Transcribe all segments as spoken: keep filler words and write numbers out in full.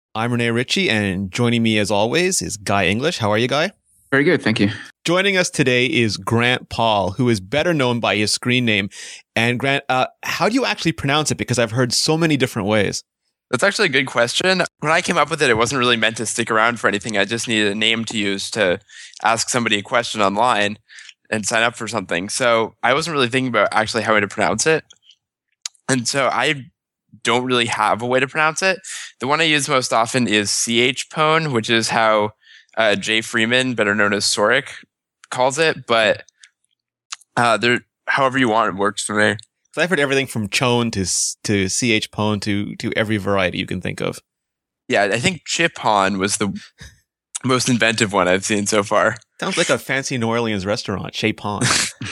I'm Rene Ritchie, and joining me as always is Guy English. How are you, Guy? Very good, thank you. Joining us today is Grant Paul, who is better known by his screen name. And Grant, uh, how do you actually pronounce it? Because I've heard so many different ways. That's actually a good question. When I came up with it, it wasn't really meant to stick around for anything. I just needed a name to use to ask somebody a question online and sign up for something. So I wasn't really thinking about actually how to pronounce it. And so I don't really have a way to pronounce it. The one I use most often is chpone, which is how uh, Jay Freeman, better known as Soric, calls it. But uh, there, however you want, it works for me. So I've heard everything from chone to to chpone to to every variety you can think of. Yeah, I think chipon was the most inventive one I've seen so far. Sounds like a fancy New Orleans restaurant, chipon.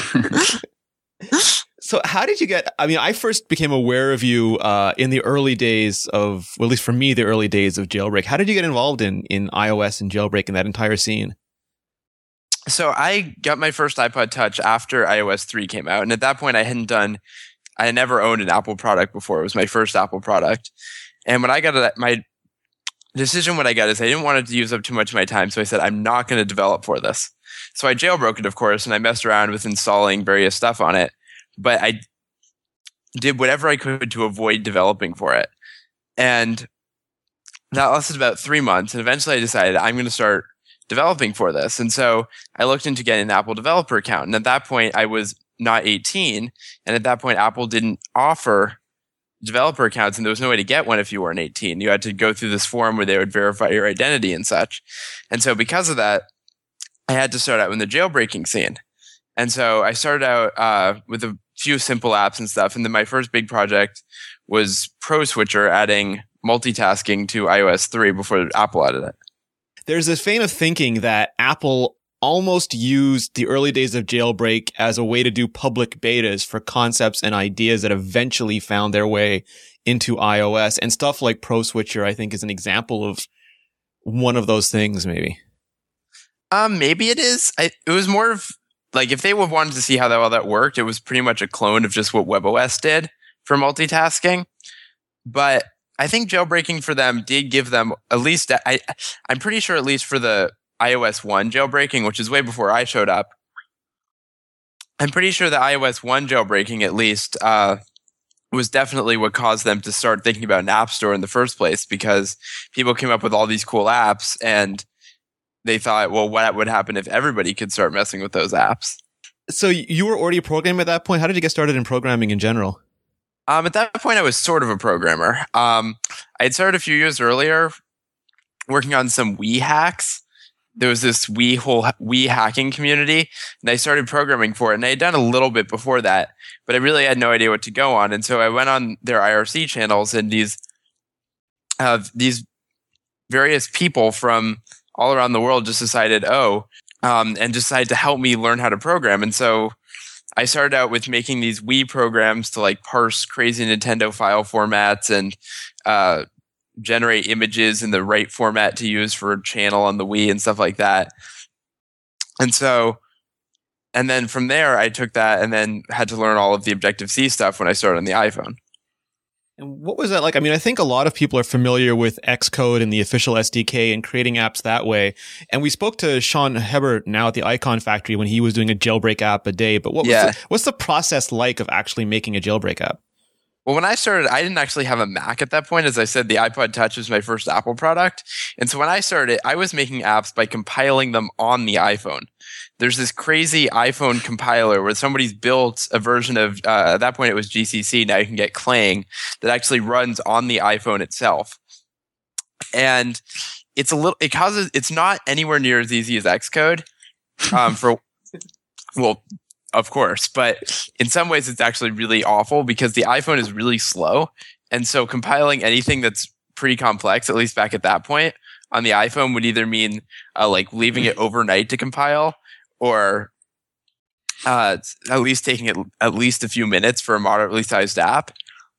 So how did you get, I mean, I first became aware of you uh, in the early days of, well, at least for me, the early days of Jailbreak. How did you get involved in, in iOS and Jailbreak and that entire scene? So I got my first iPod Touch after iOS three came out. And at that point, I hadn't done, I had never owned an Apple product before. It was my first Apple product. And when I got it, my decision when I got is I didn't want it to use up too much of my time. So I said, I'm not going to develop for this. So I jailbroke it, of course, and I messed around with installing various stuff on it. But I did whatever I could to avoid developing for it. And that lasted about three months. And eventually I decided I'm going to start developing for this. And so I looked into getting an Apple developer account. And at that point, I was not eighteen. And at that point, Apple didn't offer developer accounts. And there was no way to get one if you weren't eighteen. You had to go through this form where they would verify your identity and such. And so because of that, I had to start out in the jailbreaking scene. And so I started out uh, with a few simple apps and stuff. And then my first big project was ProSwitcher, adding multitasking to iOS three before Apple added it. There's this vein of thinking that Apple almost used the early days of Jailbreak as a way to do public betas for concepts and ideas that eventually found their way into iOS. And stuff like ProSwitcher, I think, is an example of one of those things, maybe. Um, maybe it is. I, it was more of, like, if they would wanted to see how that, all that worked, it was pretty much a clone of just what WebOS did for multitasking. But I think jailbreaking for them did give them at least, I, I'm pretty sure at least for the iOS one jailbreaking, which is way before I showed up, I'm pretty sure the iOS one jailbreaking at least uh, was definitely what caused them to start thinking about an app store in the first place, because people came up with all these cool apps and they thought, well, what would happen if everybody could start messing with those apps? So you were already a programmer at that point? How did you get started in programming in general? Um, at that point, I was sort of a programmer. Um, I had started a few years earlier working on some Wii hacks. There was this Wii whole Wii hacking community, and I started programming for it. And I had done a little bit before that, but I really had no idea what to go on. And so I went on their I R C channels, and these uh, these various people from all around the world just decided, oh, um, and decided to help me learn how to program. And so I started out with making these Wii programs to like parse crazy Nintendo file formats and uh, generate images in the right format to use for a channel on the Wii and stuff like that. And so, and then from there, I took that and then had to learn all of the Objective-C stuff when I started on the iPhone. And what was that like? I mean, I think a lot of people are familiar with Xcode and the official S D K and creating apps that way. And we spoke to Sean Hebert now at the Icon Factory when he was doing a jailbreak app a day. But what was yeah. the, what's the process like of actually making a jailbreak app? Well, when I started, I didn't actually have a Mac at that point. As I said, the iPod Touch was my first Apple product. And so when I started, I was making apps by compiling them on the iPhone. There's this crazy iPhone compiler where somebody's built a version of, uh, at that point it was G C C, now you can get Clang, that actually runs on the iPhone itself. And it's a little, it causes, it's not anywhere near as easy as Xcode, um, for, well, of course, but in some ways it's actually really awful because the iPhone is really slow. And so compiling anything that's pretty complex, at least back at that point, on the iPhone would either mean uh, like leaving it overnight to compile, or uh, at least taking it at least a few minutes for a moderately sized app.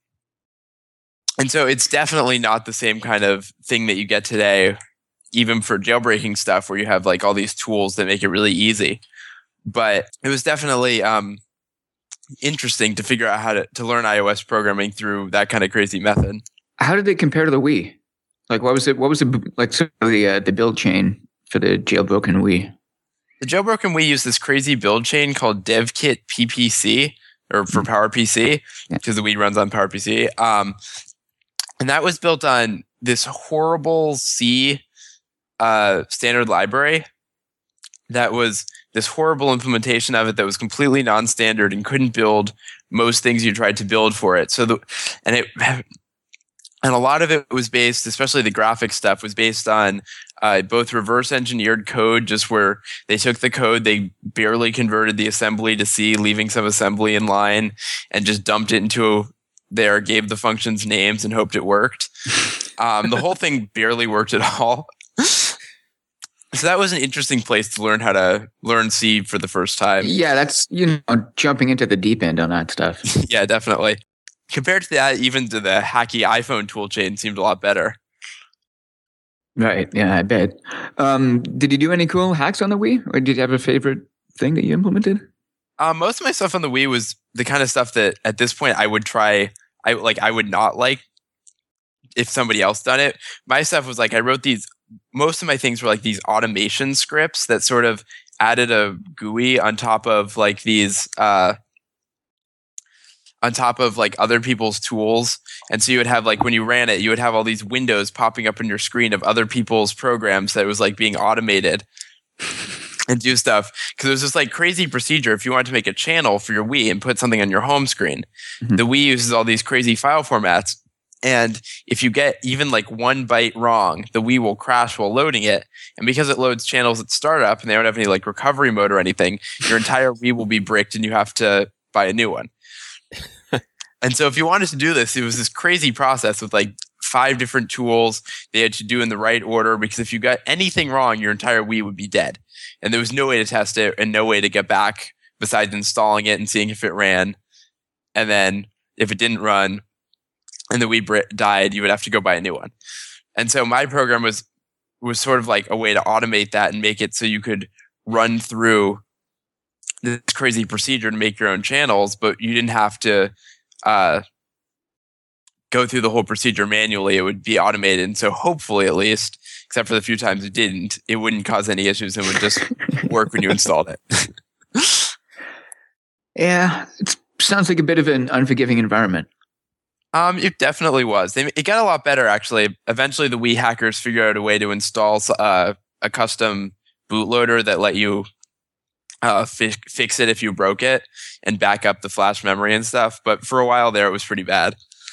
And so it's definitely not the same kind of thing that you get today, even for jailbreaking stuff where you have like all these tools that make it really easy. But it was definitely um, interesting to figure out how to, to learn iOS programming through that kind of crazy method. How did it compare to the Wii? Like, what was it? What was it like? So the uh, the build chain for the jailbroken Wii. The jailbroken Wii used this crazy build chain called DevKit P P C, or for PowerPC, because yeah. the Wii runs on PowerPC. Um, and that was built on this horrible C uh, standard library that was this horrible implementation of it that was completely non-standard and couldn't build most things you tried to build for it. So the and it and a lot of it was based, especially the graphics stuff, was based on uh, both reverse engineered code, just where they took the code, they barely converted the assembly to C, leaving some assembly in line, and just dumped it into there, gave the functions names, and hoped it worked. Um, the whole thing barely worked at all. So that was an interesting place to learn how to learn C for the first time. Yeah, that's, you know, jumping into the deep end on that stuff. Yeah, definitely. Compared to that, even to the hacky iPhone toolchain seemed a lot better. Right, yeah, I bet. Um, did you do any cool hacks on the Wii? Or did you have a favorite thing that you implemented? Um, most of my stuff on the Wii was the kind of stuff that at this point I would try, I like I would not like if somebody else done it. My stuff was like I wrote these, most of my things were like these automation scripts that sort of added a G U I on top of like these, uh, on top of like other people's tools. And so you would have like when you ran it, you would have all these windows popping up on your screen of other people's programs that was like being automated and do stuff. Because there's this like crazy procedure if you wanted to make a channel for your Wii and put something on your home screen. Mm-hmm. The Wii uses all these crazy file formats. And if you get even like one byte wrong, the Wii will crash while loading it. And because it loads channels at startup and they don't have any like recovery mode or anything, your entire Wii will be bricked and you have to buy a new one. And so if you wanted to do this, it was this crazy process with like five different tools they had to do in the right order, because if you got anything wrong, your entire Wii would be dead. And there was no way to test it and no way to get back besides installing it and seeing if it ran. And then if it didn't run and the Wii died, you would have to go buy a new one. And so my program was was sort of like a way to automate that and make it so you could run through this crazy procedure to make your own channels, but you didn't have to uh, go through the whole procedure manually. It would be automated. And so hopefully, at least, except for the few times it didn't, it wouldn't cause any issues and would just work when you installed it. Yeah, it sounds like a bit of an unforgiving environment. Um, it definitely was. They, it got a lot better, actually. Eventually, the Wii hackers figured out a way to install uh, a custom bootloader that let you uh, fi- fix it if you broke it and back up the flash memory and stuff. But for a while there, it was pretty bad.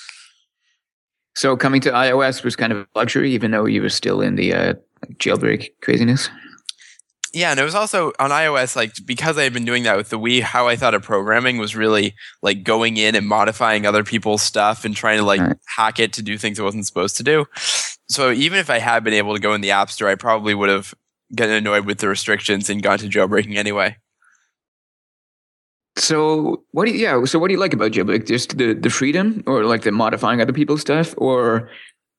So coming to iOS was kind of a luxury, even though you were still in the uh, jailbreak craziness? Yeah, and it was also on iOS, like, because I had been doing that with the Wii, how I thought of programming was really like going in and modifying other people's stuff and trying to like right. hack it to do things it wasn't supposed to do. So even if I had been able to go in the App Store, I probably would have gotten annoyed with the restrictions and gone to jailbreaking anyway. So what do you, yeah, so what do you like about jailbreak? Just the, the freedom, or like the modifying other people's stuff, or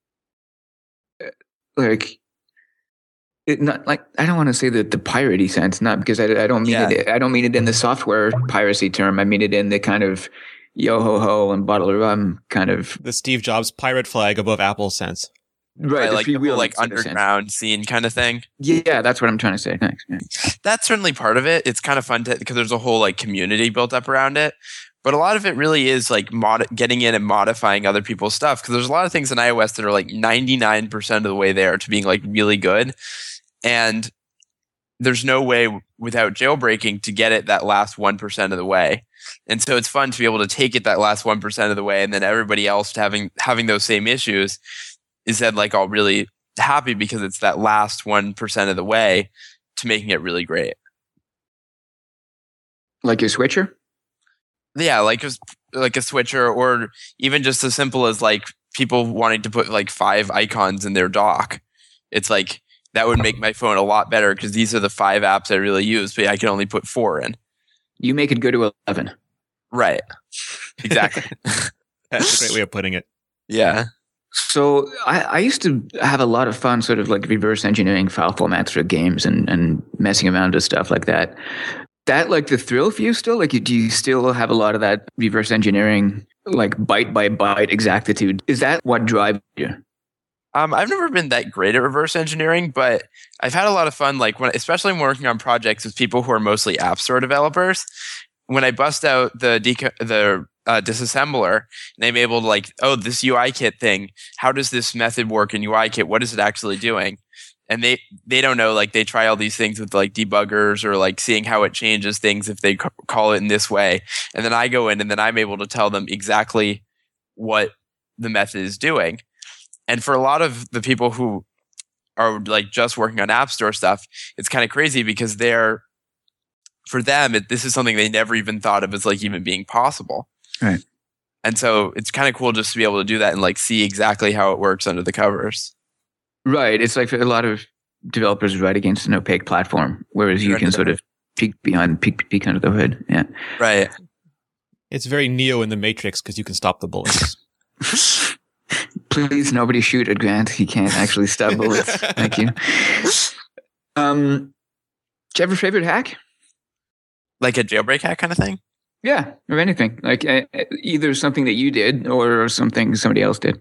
like it not like I don't want to say that the piratey sense, not because I, I don't mean yeah. it I don't mean it in the software piracy term. I mean it in the kind of yo ho ho and bottle of rum kind of the Steve Jobs pirate flag above Apple sense. Right, right, like the wheel, like underground scene kind of thing. Yeah, that's what I'm trying to say. Thanks. Yeah. That's certainly part of it. It's kind of fun to, because there's a whole like community built up around it. But a lot of it really is like mod- getting in and modifying other people's stuff, because there's a lot of things in iOS that are like ninety-nine percent of the way there to being like really good, and there's no way without jailbreaking to get it that last one percent of the way. And so it's fun to be able to take it that last one percent of the way, and then everybody else having having those same issues is then like all really happy because it's that last one percent of the way to making it really great. Like your switcher? Yeah, like a, like a switcher, or even just as simple as like people wanting to put like five icons in their dock. It's like that would make my phone a lot better because these are the five apps I really use, but I can only put four in. You make it go to eleven. Right. Exactly. That's a great way of putting it. Yeah. So I, I used to have a lot of fun sort of like reverse engineering file formats for games and, and messing around with stuff like that. That like the thrill for you still? Like, do you still have a lot of that reverse engineering, like byte by byte exactitude? Is that what drives you? Um, I've never been that great at reverse engineering, but I've had a lot of fun, like when, especially when working on projects with people who are mostly App Store developers. When I bust out the deco- the uh, disassembler, and I'm able to like, oh, this U I kit thing, how does this method work in U I kit? What is it actually doing? And they, they don't know, like they try all these things with like debuggers or like seeing how it changes things if they c- call it in this way. And then I go in and then I'm able to tell them exactly what the method is doing. And for a lot of the people who are like just working on App Store stuff, it's kind of crazy because they're, for them, it, this is something they never even thought of as like even being possible. Right. And so it's kind of cool just to be able to do that and like see exactly how it works under the covers. Right. It's like a lot of developers write against an opaque platform, whereas you can sort of peek behind, peek, peek under the hood. Yeah. Right. It's very Neo in the Matrix because you can stop the bullets. Please, nobody shoot at Grant. He can't actually stop bullets. Thank you. Um, do you have a favorite hack? Like a jailbreak hack kind of thing? Yeah, or anything. Like uh, either something that you did or something somebody else did.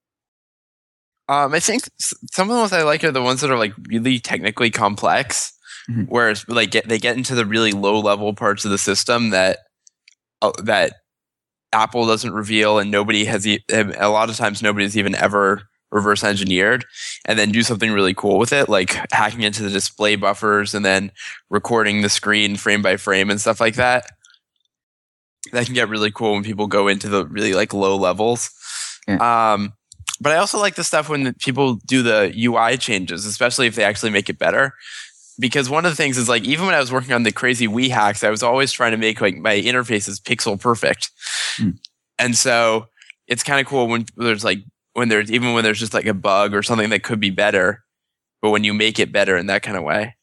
Um, I think some of the ones I like are the ones that are like really technically complex, mm-hmm. whereas like get, they get into the really low level parts of the system that uh, that Apple doesn't reveal, and nobody has e- a lot of times nobody's even ever reverse engineered, and then do something really cool with it, like hacking into the display buffers and then recording the screen frame by frame and stuff like that. That can get really cool when people go into the really like low levels. Yeah. Um, but I also like the stuff when people do the U I changes, especially if they actually make it better. Because one of the things is like, even when I was working on the crazy Wii hacks, I was always trying to make like my interfaces pixel perfect. Mm. And so it's kind of cool when there's like, when there's, even when there's just like a bug or something that could be better, but when you make it better in that kind of way.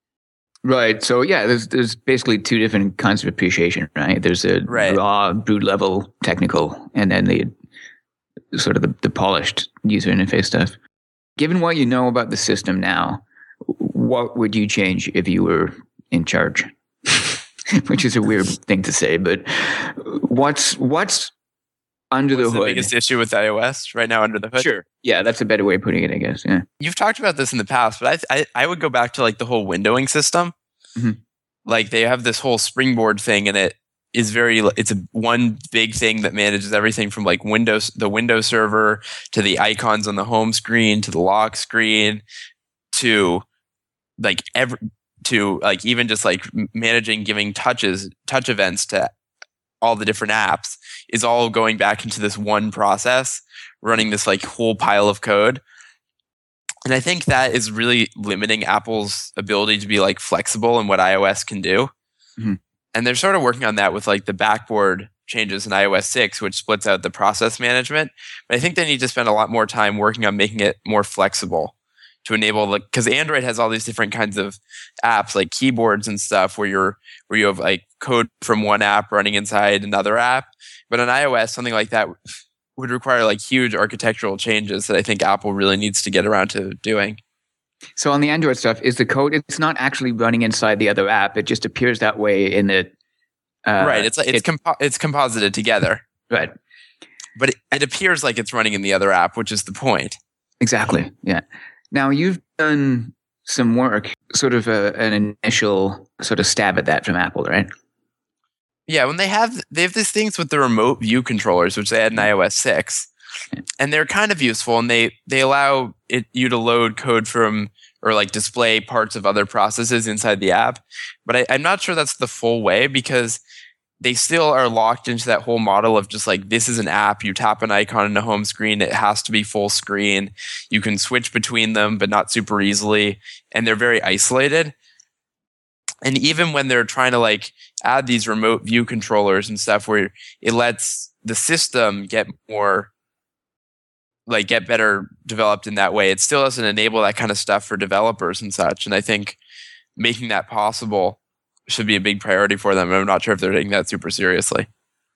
Right. So yeah, there's there's basically two different kinds of appreciation, right? There's a right. raw, brute level technical, and then the sort of the, the polished user interface stuff. Given what you know about the system now, what would you change if you were in charge? Which is a weird thing to say, but what's what's under what's the hood? The biggest issue with iOS right now under the hood? Sure. Yeah, that's a better way of putting it, I guess. Yeah. You've talked about this in the past, but I I, I would go back to like the whole windowing system. Mm-hmm. Like they have this whole Springboard thing, and it is very, it's a one big thing that manages everything from like Windows, the Windows server, to the icons on the home screen, to the lock screen, to like every, to like even just like managing, giving touches, touch events to all the different apps is all going back into this one process, running this like whole pile of code. And I think that is really limiting Apple's ability to be like flexible in what iOS can do. Mm-hmm. And they're sort of working on that with like the backboard changes in iOS six, which splits out the process management. But I think they need to spend a lot more time working on making it more flexible to enable, like, because Android has all these different kinds of apps like keyboards and stuff where you're where you have like code from one app running inside another app. But on iOS, something like that would require like huge architectural changes that I think Apple really needs to get around to doing. So on the Android stuff, is the code, it's not actually running inside the other app. It just appears that way in the... Uh, right. It's like, it's, it, compo- it's composited together. Right. But it, it appears like it's running in the other app, which is the point. Exactly. Yeah. Now you've done some work, sort of a, an initial sort of stab at that from Apple, right? Yeah, when they have they have these things with the remote view controllers, which they had in iOS six, and they're kind of useful, and they they allow it you to load code from or like display parts of other processes inside the app. But I, I'm not sure that's the full way, because they still are locked into that whole model of just like, this is an app. You tap an icon in the home screen, it has to be full screen. You can switch between them, but not super easily, and they're very isolated. And even when they're trying to like add these remote view controllers and stuff where it lets the system get more, like get better developed in that way, it still doesn't enable that kind of stuff for developers and such. And I think making that possible should be a big priority for them. I'm not sure if they're taking that super seriously.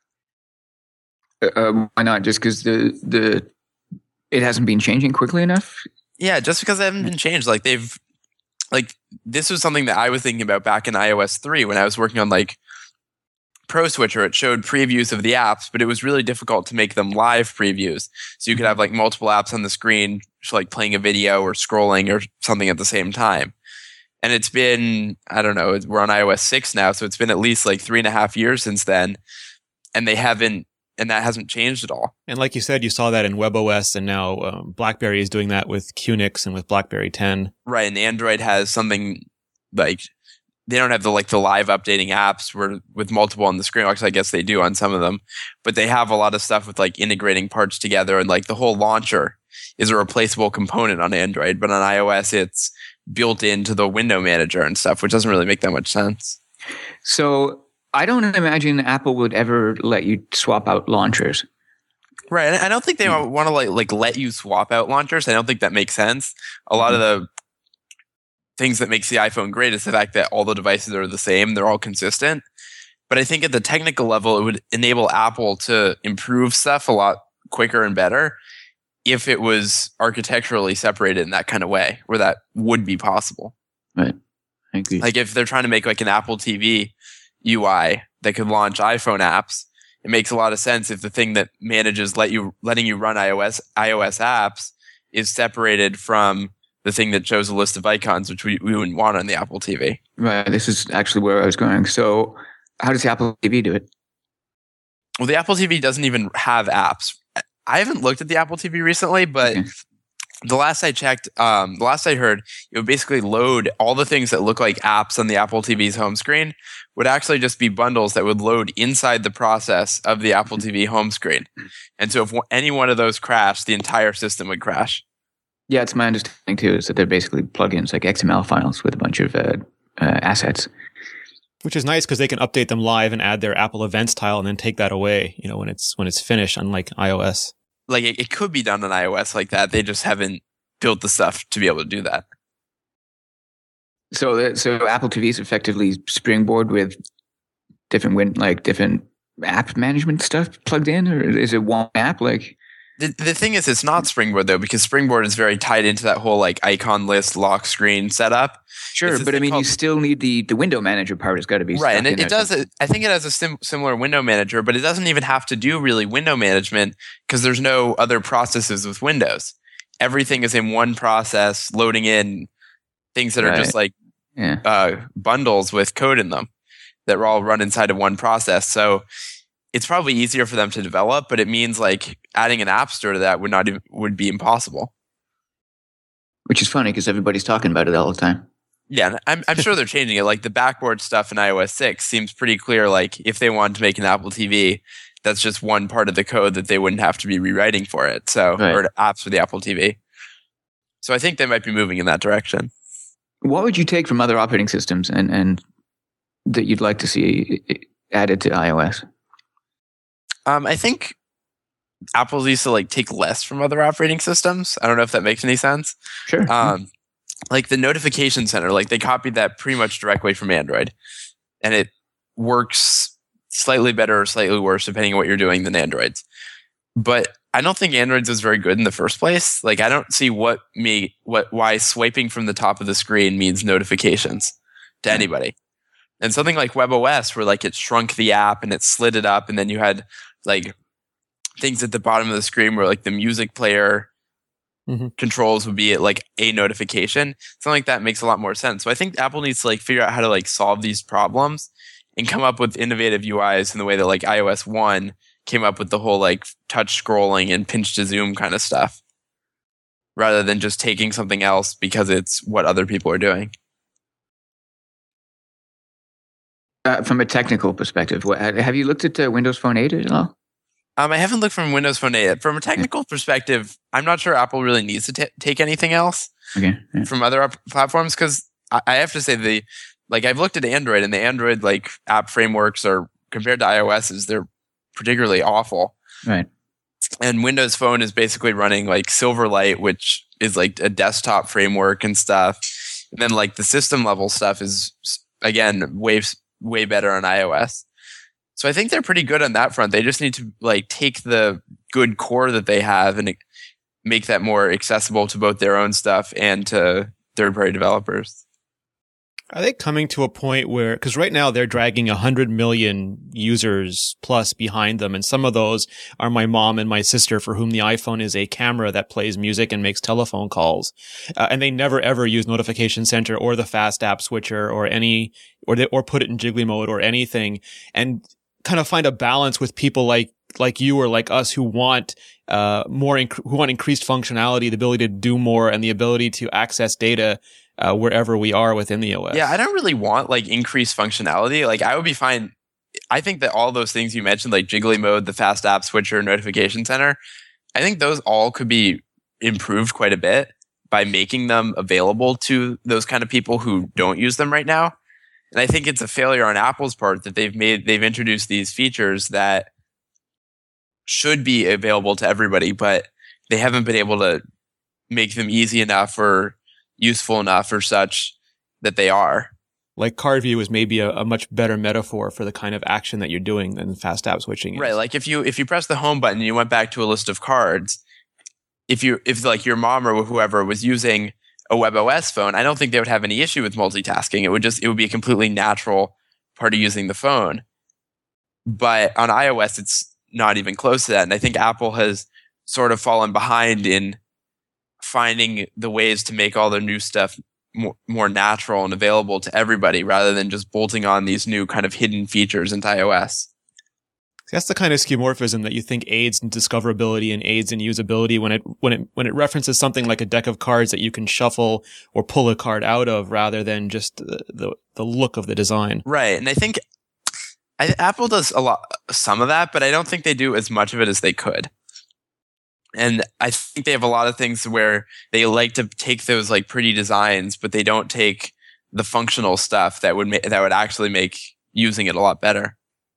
Uh, why not? Just because the, the, it hasn't been changing quickly enough? Yeah, just because they haven't been changed. Like they've, Like this was something that I was thinking about back in iOS three when I was working on like Pro Switcher, it showed previews of the apps, but it was really difficult to make them live previews. So you could have like multiple apps on the screen, like playing a video or scrolling or something at the same time. And it's been, I don't know, we're on iOS six now, so it's been at least like three and a half years since then. And they haven't, and that hasn't changed at all. And like you said, you saw that in WebOS, and now um, BlackBerry is doing that with QNX and with BlackBerry ten. Right, and Android has something like, they don't have the like the live updating apps where with multiple on the screen. Actually, I guess they do on some of them, but they have a lot of stuff with like integrating parts together, and like the whole launcher is a replaceable component on Android, but on iOS it's built into the window manager and stuff, which doesn't really make that much sense. So I don't imagine Apple would ever let you swap out launchers. Right, and I don't think they want to like like let you swap out launchers. I don't think that makes sense. A lot mm-hmm. of the things that makes the iPhone great is the fact that all the devices are the same. They're all consistent. But I think at the technical level, it would enable Apple to improve stuff a lot quicker and better if it was architecturally separated in that kind of way, where that would be possible. Right. I agree. Like if they're trying to make like an Apple T V U I that could launch iPhone apps, it makes a lot of sense if the thing that manages let you letting you run iOS iOS apps is separated from the thing that shows a list of icons, which we, we wouldn't want on the Apple T V. Right. This is actually where I was going. So how does the Apple T V do it? Well, the Apple T V doesn't even have apps. I haven't looked at the Apple T V recently, but okay. the last I checked, um, the last I heard, it would basically load all the things that look like apps on the Apple T V's home screen would actually just be bundles that would load inside the process of the Apple T V home screen. And so if any one of those crashed, the entire system would crash. Yeah, it's my understanding too, is that they're basically plugins like X M L files with a bunch of uh, uh, assets. Which is nice because they can update them live and add their Apple Events tile and then take that away, you know, when it's when it's finished, unlike iOS. Like it, it could be done on iOS like that. They just haven't built the stuff to be able to do that. So, that, so Apple T V is effectively Springboard with different win, like different app management stuff plugged in, or is it one app? Like the the thing is, it's not Springboard though, because Springboard is very tied into that whole like icon list lock screen setup. Sure, but I mean, you still need the, the window manager part has got to be right, and it, it does. So. I think it has a sim- similar window manager, but it doesn't even have to do really window management because there's no other processes with Windows. Everything is in one process, loading in things that right. are just like yeah. uh, bundles with code in them that are all run inside of one process. So it's probably easier for them to develop, but it means like adding an app store to that would not even, would be impossible. Which is funny because everybody's talking about it all the time. Yeah, I'm, I'm sure they're changing it. Like the backboard stuff in iOS six seems pretty clear. Like if they wanted to make an Apple T V, that's just one part of the code that they wouldn't have to be rewriting for it. So, right. or apps for the Apple T V. So I think they might be moving in that direction. What would you take from other operating systems and, and that you'd like to see added to iOS? Um, I think Apple used to like take less from other operating systems. I don't know if that makes any sense. Sure. Um, like the notification center, like they copied that pretty much directly from Android, and it works slightly better or slightly worse depending on what you're doing than Android's. But I don't think Android's was very good in the first place. Like I don't see what me what why swiping from the top of the screen means notifications to anybody. And something like WebOS where like it shrunk the app and it slid it up, and then you had like things at the bottom of the screen where like the music player mm-hmm. controls would be at like a notification. Something like that makes a lot more sense. So I think Apple needs to like figure out how to like solve these problems and come up with innovative U Is in the way that like iOS one came up with the whole like touch scrolling and pinch to zoom kind of stuff, rather than just taking something else because it's what other people are doing. Uh, from a technical perspective, what, have you looked at uh, Windows Phone eight at all? Um, I haven't looked from Windows Phone eight. From a technical perspective, I'm not sure Apple really needs to t- take anything else okay, yeah. from other op- platforms, because I-, I have to say the like I've looked at Android, and the Android like app frameworks are compared to iOS's, they're particularly awful. Right. And Windows Phone is basically running like Silverlight, which is like a desktop framework and stuff. And then like the system level stuff is again way way better on iOS. So I think they're pretty good on that front. They just need to like take the good core that they have and make that more accessible to both their own stuff and to third-party developers. Are they coming to a point where, because right now they're dragging one hundred million users plus behind them, and some of those are my mom and my sister for whom the iPhone is a camera that plays music and makes telephone calls. Uh, and they never ever use Notification Center or the Fast App Switcher or any, or they, or put it in jiggly mode or anything, and kind of find a balance with people like, like you or like us who want, uh, more, inc- who want increased functionality, the ability to do more and the ability to access data Uh, wherever we are within the O S. Yeah, I don't really want like increased functionality. Like I would be fine. I think that all those things you mentioned, like jiggly mode, the fast app switcher, notification center, I think those all could be improved quite a bit by making them available to those kind of people who don't use them right now. And I think it's a failure on Apple's part that they've made, they've introduced these features that should be available to everybody, but they haven't been able to make them easy enough or useful enough or such that they are. Like card view is maybe a, a much better metaphor for the kind of action that you're doing than fast app switching is. Right. Like if you if you press the home button and you went back to a list of cards, if you if like your mom or whoever was using a WebOS phone, I don't think they would have any issue with multitasking. It would just it would be a completely natural part of using the phone. But on iOS, it's not even close to that. And I think Apple has sort of fallen behind in finding the ways to make all the new stuff more, more natural and available to everybody rather than just bolting on these new kind of hidden features into iOS. That's the kind of skeuomorphism that you think aids in discoverability and aids in usability when it when it when it references something like a deck of cards that you can shuffle or pull a card out of rather than just the the, the look of the design. Right, and I think I, Apple does a lot some of that, but I don't think they do as much of it as they could. And I think they have a lot of things where they like to take those like pretty designs, but they don't take the functional stuff that would ma- that would actually make using it a lot better.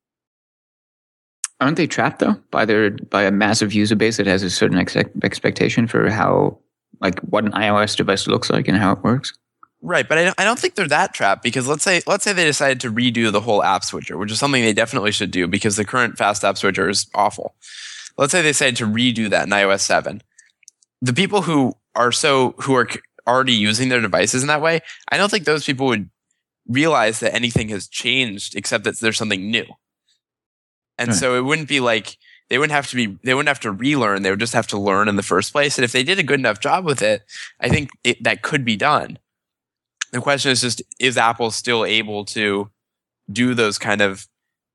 Aren't they trapped though by their by a massive user base that has a certain ex- expectation for how like what an iOS device looks like and how it works? Right, but I don't, I don't think they're that trapped because let's say let's say they decided to redo the whole app switcher, which is something they definitely should do because the current fast app switcher is awful. Let's say they decided to redo that in iOS seven. The people who are so who are already using their devices in that way, I don't think those people would realize that anything has changed except that there's something new. And right. So it wouldn't be like they wouldn't have to be they wouldn't have to relearn, they would just have to learn in the first place. And if they did a good enough job with it, I think it, that could be done. The question is just, is Apple still able to do those kind of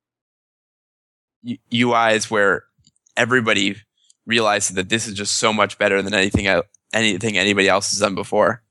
U Is where everybody realizes that this is just so much better than anything anything anybody else has done before?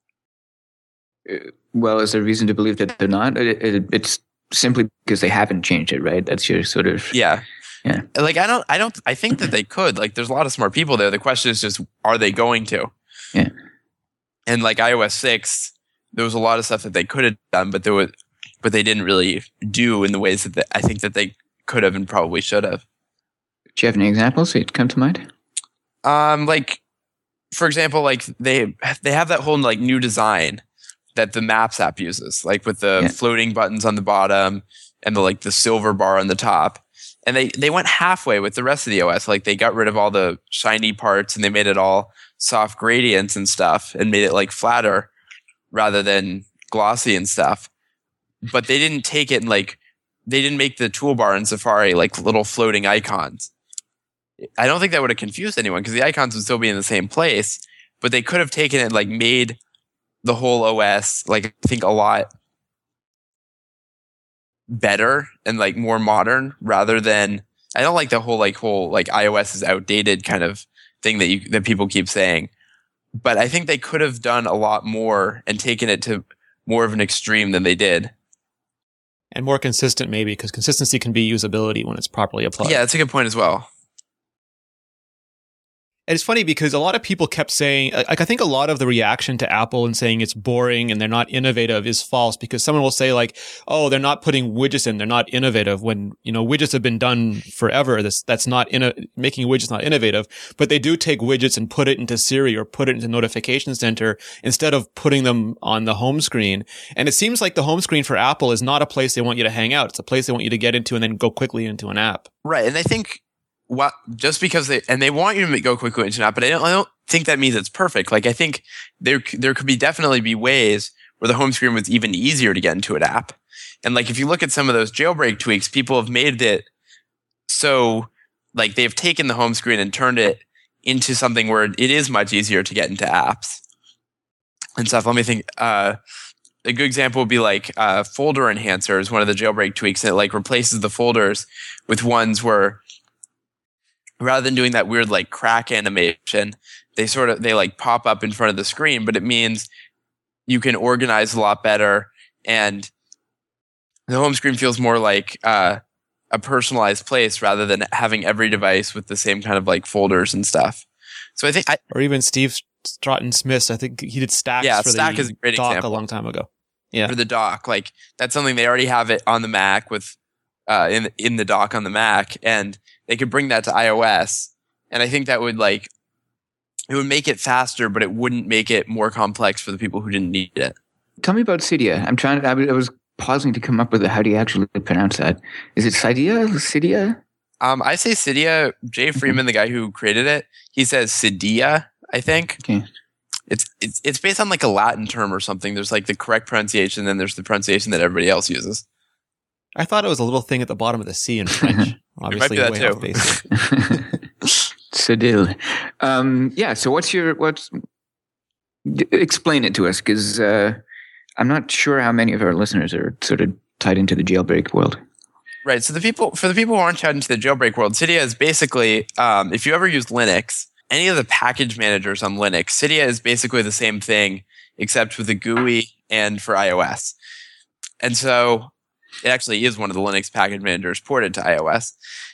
Well, is there reason to believe that they're not? It, it, it's simply because they haven't changed it, right? That's your sort of yeah, yeah. Like I don't, I don't, I think that they could. Like, there's a lot of smart people there. The question is just, are they going to? Yeah. And like iOS six, there was a lot of stuff that they could have done, but there was, but they didn't really do in the ways that they, I think that they could have and probably should have. Do you have any examples that come to mind? Um, like, for example, like they they have that whole like new design that the Maps app uses, like with the yeah. floating buttons on the bottom and the like the silver bar on the top. And they they went halfway with the rest of the O S. Like they got rid of all the shiny parts and they made it all soft gradients and stuff and made it like flatter rather than glossy and stuff. But they didn't take it and like they didn't make the toolbar in Safari like little floating icons. I don't think that would have confused anyone because the icons would still be in the same place, but they could have taken it and like made the whole O S like I think a lot better and like more modern rather than I don't like the whole like whole like iOS is outdated kind of thing that you that people keep saying. But I think they could have done a lot more and taken it to more of an extreme than they did. And more consistent maybe because consistency can be usability when it's properly applied. Yeah, that's a good point as well. And it's funny because a lot of people kept saying, like, I think a lot of the reaction to Apple and saying it's boring and they're not innovative is false because someone will say like, oh, they're not putting widgets in. They're not innovative when, you know, widgets have been done forever. This, that's not in making widgets not innovative, but they do take widgets and put it into Siri or put it into Notification Center instead of putting them on the home screen. And it seems like the home screen for Apple is not a place they want you to hang out. It's a place they want you to get into and then go quickly into an app. Right. And I think What just because they and they want you to go quickly into an app, but I don't, I don't think that means it's perfect. Like I think there there could be definitely be ways where the home screen was even easier to get into an app. And like if you look at some of those jailbreak tweaks, people have made it so like they've taken the home screen and turned it into something where it is much easier to get into apps and stuff. Let me think. Uh, a good example would be like uh, folder enhancer is one of the jailbreak tweaks that like replaces the folders with ones where rather than doing that weird like crack animation, they sort of they like pop up in front of the screen, but it means you can organize a lot better, and the home screen feels more like uh, a personalized place rather than having every device with the same kind of like folders and stuff. So I think, I, or even Steve Stratton Smith, I think he did Stacks yeah, for Stack the is a great dock example. a long time ago. Yeah, for the dock, like that's something they already have it on the Mac with uh, in in the dock on the Mac, and they could bring that to iOS, and I think that would like it would make it faster, but it wouldn't make it more complex for the people who didn't need it. Tell me about Cydia. I'm trying. I was pausing to come up with it. How do you actually pronounce that? Is it Cydia? Cydia? Um, I say Cydia. Jay Freeman, the guy who created it, he says Cydia. I think. Okay. It's it's it's based on like a Latin term or something. There's like the correct pronunciation, then there's the pronunciation that everybody else uses. I thought it was a little thing at the bottom of the C in French. Obviously, it might be way that off base. Cedille. Um, yeah. So what's your what's? D- explain it to us, because uh, I'm not sure how many of our listeners are sort of tied into the jailbreak world. Right. So the people for the people who aren't tied into the jailbreak world, Cydia is basically um, if you ever used Linux. Any of the package managers on Linux, Cydia is basically the same thing, except with the G U I and for iOS. And so it actually is one of the Linux package managers ported to iOS.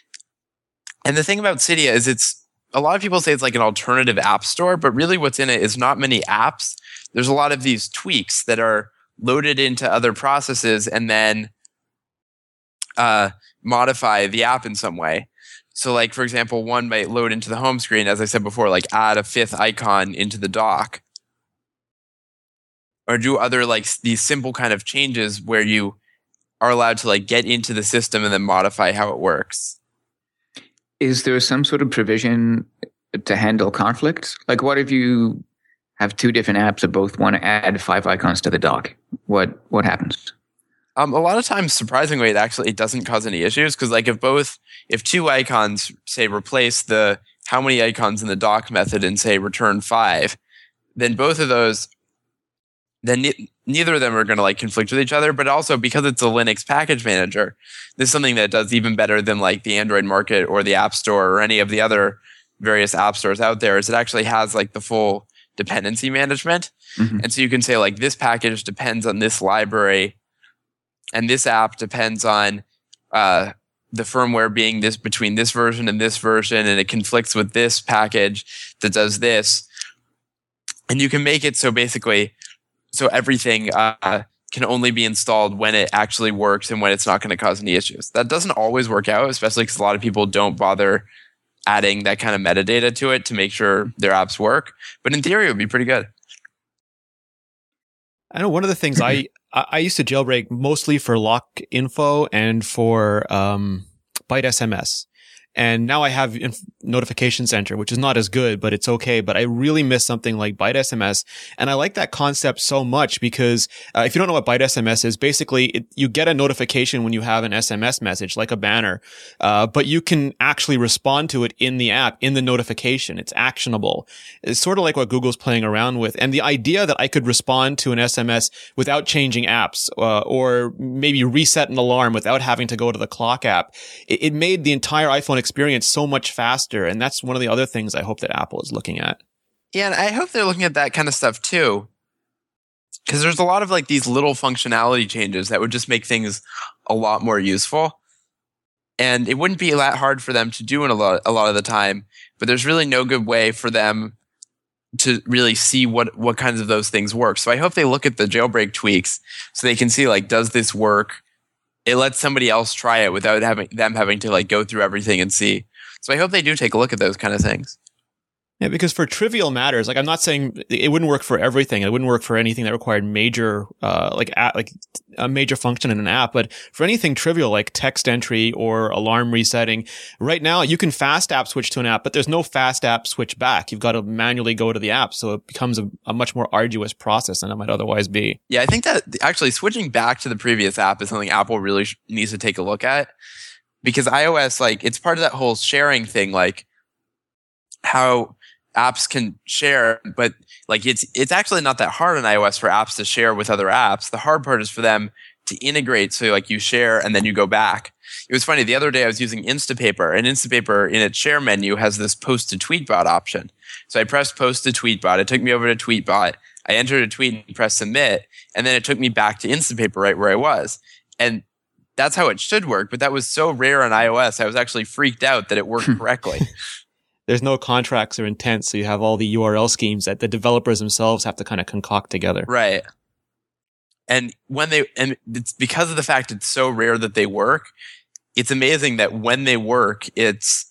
And the thing about Cydia is it's, a lot of people say it's like an alternative app store, but really what's in it is not many apps. There's a lot of these tweaks that are loaded into other processes and then uh, modify the app in some way. So like, for example, one might load into the home screen, as I said before, like add a fifth icon into the dock. Or do other like these simple kind of changes where you are allowed to like get into the system and then modify how it works. Is there some sort of provision to handle conflicts? Like what if you have two different apps that both want to add five icons to the dock? What what happens? Um, a lot of times, surprisingly, it actually it doesn't cause any issues because, like, if both, if two icons say replace the how many icons in the dock method and say return five, then both of those, then ne- neither of them are going to like conflict with each other. But also because it's a Linux package manager, this is something that does even better than like the Android market or the App Store or any of the other various app stores out there. Is it actually has like the full dependency management, mm-hmm. and so you can say like this package depends on this library. And this app depends on uh, the firmware being this between this version and this version, and it conflicts with this package that does this. And you can make it so basically, so everything uh, can only be installed when it actually works and when it's not going to cause any issues. That doesn't always work out, especially because a lot of people don't bother adding that kind of metadata to it to make sure their apps work. But in theory, it would be pretty good. I know one of the things I I used to jailbreak mostly for lock info and for um, Byte S M S. And now I have inf- Notification Center, which is not as good, but it's okay. But I really miss something like Byte S M S. And I like that concept so much because uh, if you don't know what Byte S M S is, basically it, you get a notification when you have an S M S message, like a banner. Uh, but you can actually respond to it in the app, in the notification. It's actionable. It's sort of like what Google's playing around with. And the idea that I could respond to an S M S without changing apps, uh, or maybe reset an alarm without having to go to the clock app, it, it made the entire iPhone experience so much faster. And that's one of the other things I hope that Apple is looking at. Yeah, and I hope they're looking at that kind of stuff too. Because there's a lot of like these little functionality changes that would just make things a lot more useful. And it wouldn't be that hard for them to do in a lot, a lot of the time, but there's really no good way for them to really see what, what kinds of those things work. So I hope they look at the jailbreak tweaks so they can see like, does this work? It lets somebody else try it without having them having to like go through everything and see. So I hope they do take a look at those kind of things. Yeah, because for trivial matters, like I'm not saying it wouldn't work for everything. It wouldn't work for anything that required major, uh, like a, like a major function in an app. But for anything trivial like text entry or alarm resetting, right now you can fast app switch to an app, but there's no fast app switch back. You've got to manually go to the app, so it becomes a, a much more arduous process than it might otherwise be. Yeah, I think that actually switching back to the previous app is something Apple really sh- needs to take a look at, because iOS, like, it's part of that whole sharing thing, like how apps can share, but like it's it's actually not that hard on iOS for apps to share with other apps. The hard part is for them to integrate, so like you share and then you go back. It was funny, the other day I was using Instapaper, and Instapaper in its share menu has this post to tweetbot option. So I pressed post to tweetbot, it took me over to tweetbot, I entered a tweet and pressed submit, and then it took me back to Instapaper right where I was. And that's how it should work, but that was so rare on iOS, I was actually freaked out that it worked correctly. There's no contracts or intent, so you have all the U R L schemes that the developers themselves have to kind of concoct together. Right. And when they, and it's because of the fact it's so rare that they work, it's amazing that when they work, it's,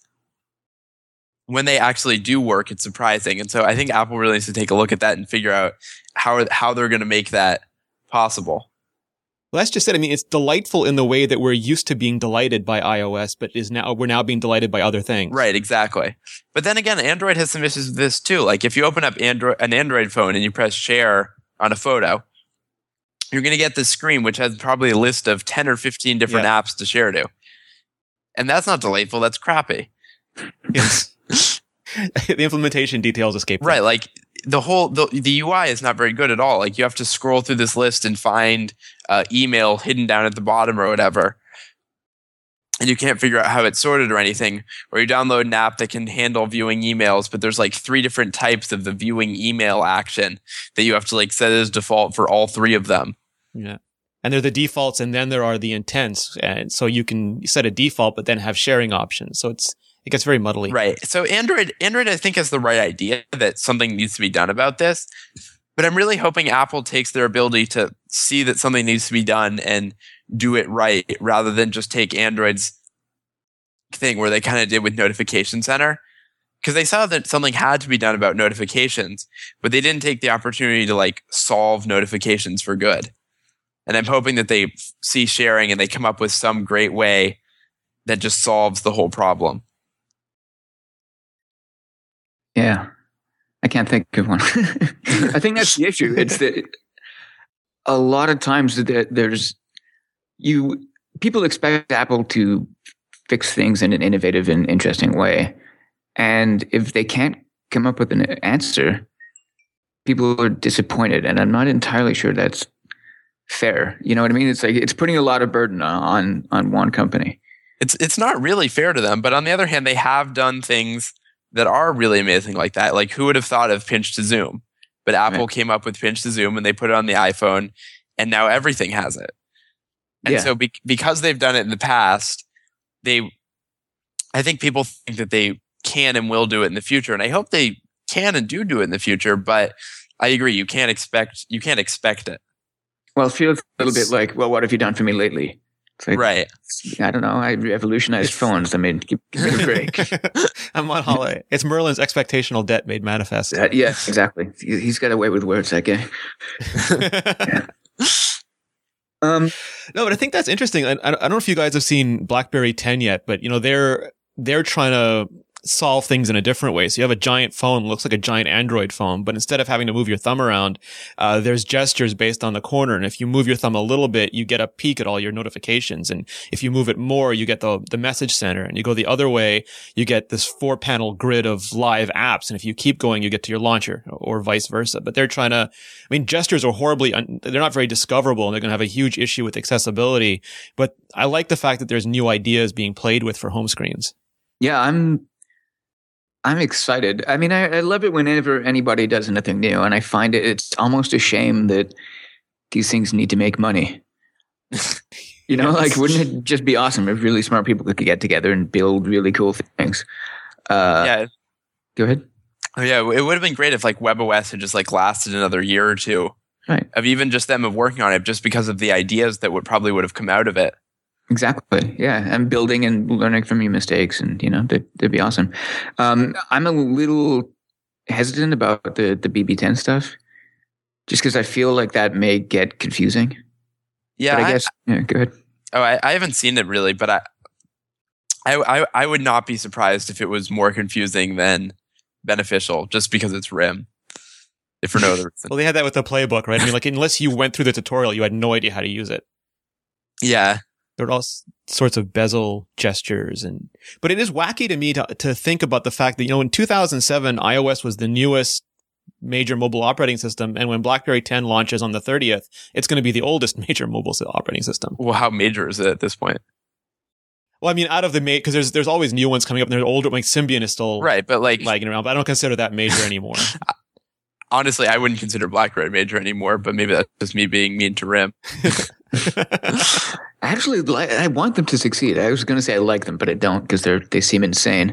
when they actually do work, it's surprising. And so I think Apple really needs to take a look at that and figure out how, how they're going to make that possible. Well, that's just it. I mean, it's delightful in the way that we're used to being delighted by iOS, but is now we're now being delighted by other things. Right, exactly. But then again, Android has some issues with this too. Like if you open up Android, an Android phone and you press share on a photo, you're going to get this screen which has probably a list of ten or fifteen different yeah. apps to share to. And that's not delightful, that's crappy. Yes. The implementation details escape. Right, like the whole the, the U I is not very good at all. Like you have to scroll through this list and find uh, email hidden down at the bottom or whatever, and you can't figure out how it's sorted or anything. Or you download an app that can handle viewing emails, but there's like three different types of the viewing email action that you have to like set as default for all three of them. Yeah. And they're the defaults, and then there are the intents, and so you can set a default, but then have sharing options. So it's It gets very muddly. Right. So Android, Android, I think, has the right idea that something needs to be done about this. But I'm really hoping Apple takes their ability to see that something needs to be done and do it right, rather than just take Android's thing where they kind of did with Notification Center. Because they saw that something had to be done about notifications, but they didn't take the opportunity to like solve notifications for good. And I'm hoping that they see sharing and they come up with some great way that just solves the whole problem. Yeah, I can't think of one. I think that's the issue. It's that a lot of times that there's you people expect Apple to fix things in an innovative and interesting way, and if they can't come up with an answer, people are disappointed. And I'm not entirely sure that's fair. You know what I mean? It's like it's putting a lot of burden on on one company. It's it's not really fair to them, but on the other hand, they have done things that are really amazing like that. Like who would have thought of pinch to zoom? But Apple right. came up with pinch to zoom and they put it on the iPhone, and now everything has it. And yeah. so be- because they've done it in the past, they, I think people think that they can and will do it in the future. And I hope they can and do do it in the future, but I agree. You can't expect, you can't expect it. Well, it feels a little bit like, well, what have you done for me lately? Like, right. I don't know. I revolutionized phones. I mean, give, give me a break. I'm on holiday. It's Merlin's expectational debt made manifest. Uh, yeah, exactly. He, he's got a way with words, that guy. yeah. Um, no, but I think that's interesting. I, I don't know if you guys have seen BlackBerry ten yet, but you know they're they're trying to solve things in a different way. So you have a giant phone, looks like a giant Android phone, but instead of having to move your thumb around, uh, there's gestures based on the corner. And if you move your thumb a little bit, you get a peek at all your notifications. And if you move it more, you get the, the message center. And you go the other way, you get this four panel grid of live apps. And if you keep going, you get to your launcher or vice versa. But they're trying to, I mean, gestures are horribly, un- they're not very discoverable, and they're going to have a huge issue with accessibility. But I like the fact that there's new ideas being played with for home screens. Yeah, I'm, I'm excited. I mean, I, I love it whenever anybody does anything new, and I find it, it's almost a shame that these things need to make money. You know, yes. Like, wouldn't it just be awesome if really smart people could get together and build really cool things? Uh, yeah. Go ahead. Oh, yeah. It would have been great if like WebOS had just like lasted another year or two. Right. Of even just them of working on it, just because of the ideas that would probably would have come out of it. Exactly. Yeah. And building and learning from your mistakes, and, you know, they'd, they'd be awesome. Um, I'm a little hesitant about the the B B ten stuff, just because I feel like that may get confusing. Yeah, but I, I guess. Yeah, go ahead. Oh, I, I haven't seen it really, but I, I, I, I would not be surprised if it was more confusing than beneficial, just because it's R I M, if for no other reason. Well, they had that with the playbook, right? I mean, like unless you went through the tutorial, you had no idea how to use it. Yeah, there were all sorts of bezel gestures, and but it is wacky to me to to think about the fact that, you know, in two thousand seven, iOS was the newest major mobile operating system, and when BlackBerry ten launches on the thirtieth, it's going to be the oldest major mobile operating system. Well, how major is it at this point? Well, I mean, out of the because there's there's always new ones coming up, and there's older, like Symbian is still right, but like lagging around. But I don't consider that major anymore. Honestly, I wouldn't consider BlackBerry major anymore, but maybe that's just me being mean to R I M. Actually, I want them to succeed. I was going to say I like them, but I don't because they're they seem insane.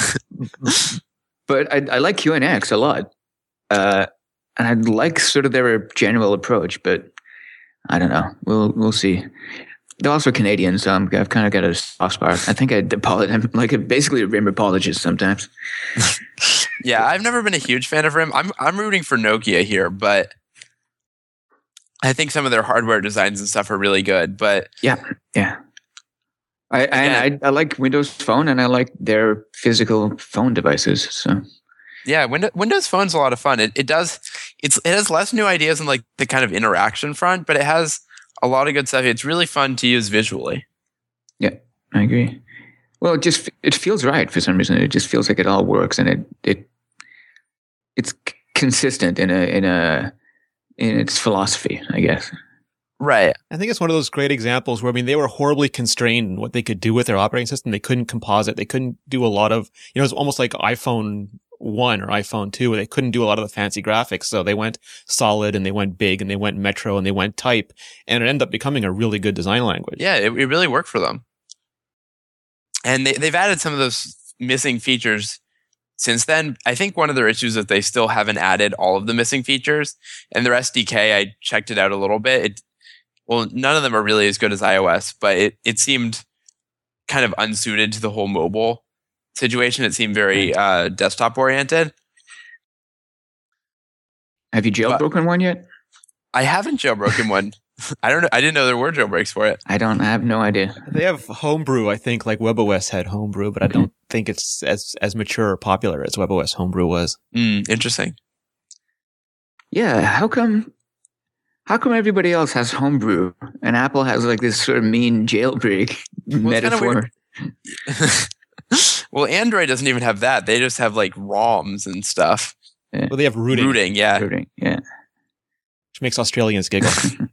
But I, I like Q N X a lot. Uh, and I like sort of their general approach, but I don't know. We'll we'll see. They're also Canadian, so I'm, I've kind of got a soft spot. I think I apologize. I'm like a, basically a R I M apologist sometimes. Yeah, I've never been a huge fan of R I M. I'm I'm rooting for Nokia here, but I think some of their hardware designs and stuff are really good. But yeah, yeah. I and I, I like Windows Phone, and I like their physical phone devices. So. Yeah, Windows, Windows Phone's a lot of fun. It it does it's it has less new ideas in like the kind of interaction front, but it has a lot of good stuff. It's really fun to use visually. Yeah, I agree. Well, it just it feels right for some reason. It just feels like it all works, and it it it's consistent in a in a in its philosophy, I guess. Right. I think it's one of those great examples where, I mean, they were horribly constrained in what they could do with their operating system. They couldn't composite. They couldn't do a lot of, you know, it's almost like iPhone one or iPhone two, where they couldn't do a lot of the fancy graphics. So they went solid and they went big and they went metro and they went type, and it ended up becoming a really good design language. Yeah, it, it really worked for them. And they, they've added some of those missing features since then. I think one of their issues is that they still haven't added all of the missing features. And their S D K, I checked it out a little bit. It, well, none of them are really as good as iOS, but it, it seemed kind of unsuited to the whole mobile situation. It seemed very uh, desktop oriented. Have you jailbroken but one yet? I haven't jailbroken one. I don't know. I didn't know there were jailbreaks for it. I don't. I have no idea. They have Homebrew, I think, like WebOS had Homebrew, but I don't think it's as as mature or popular as WebOS Homebrew was. Mm, interesting. Yeah. How come? How come everybody else has Homebrew and Apple has like this sort of mean jailbreak well, metaphor? Well, Android doesn't even have that. They just have like ROMs and stuff. Yeah. Well, they have rooting. Rooting, yeah. Rooting, yeah. Which makes Australians giggle.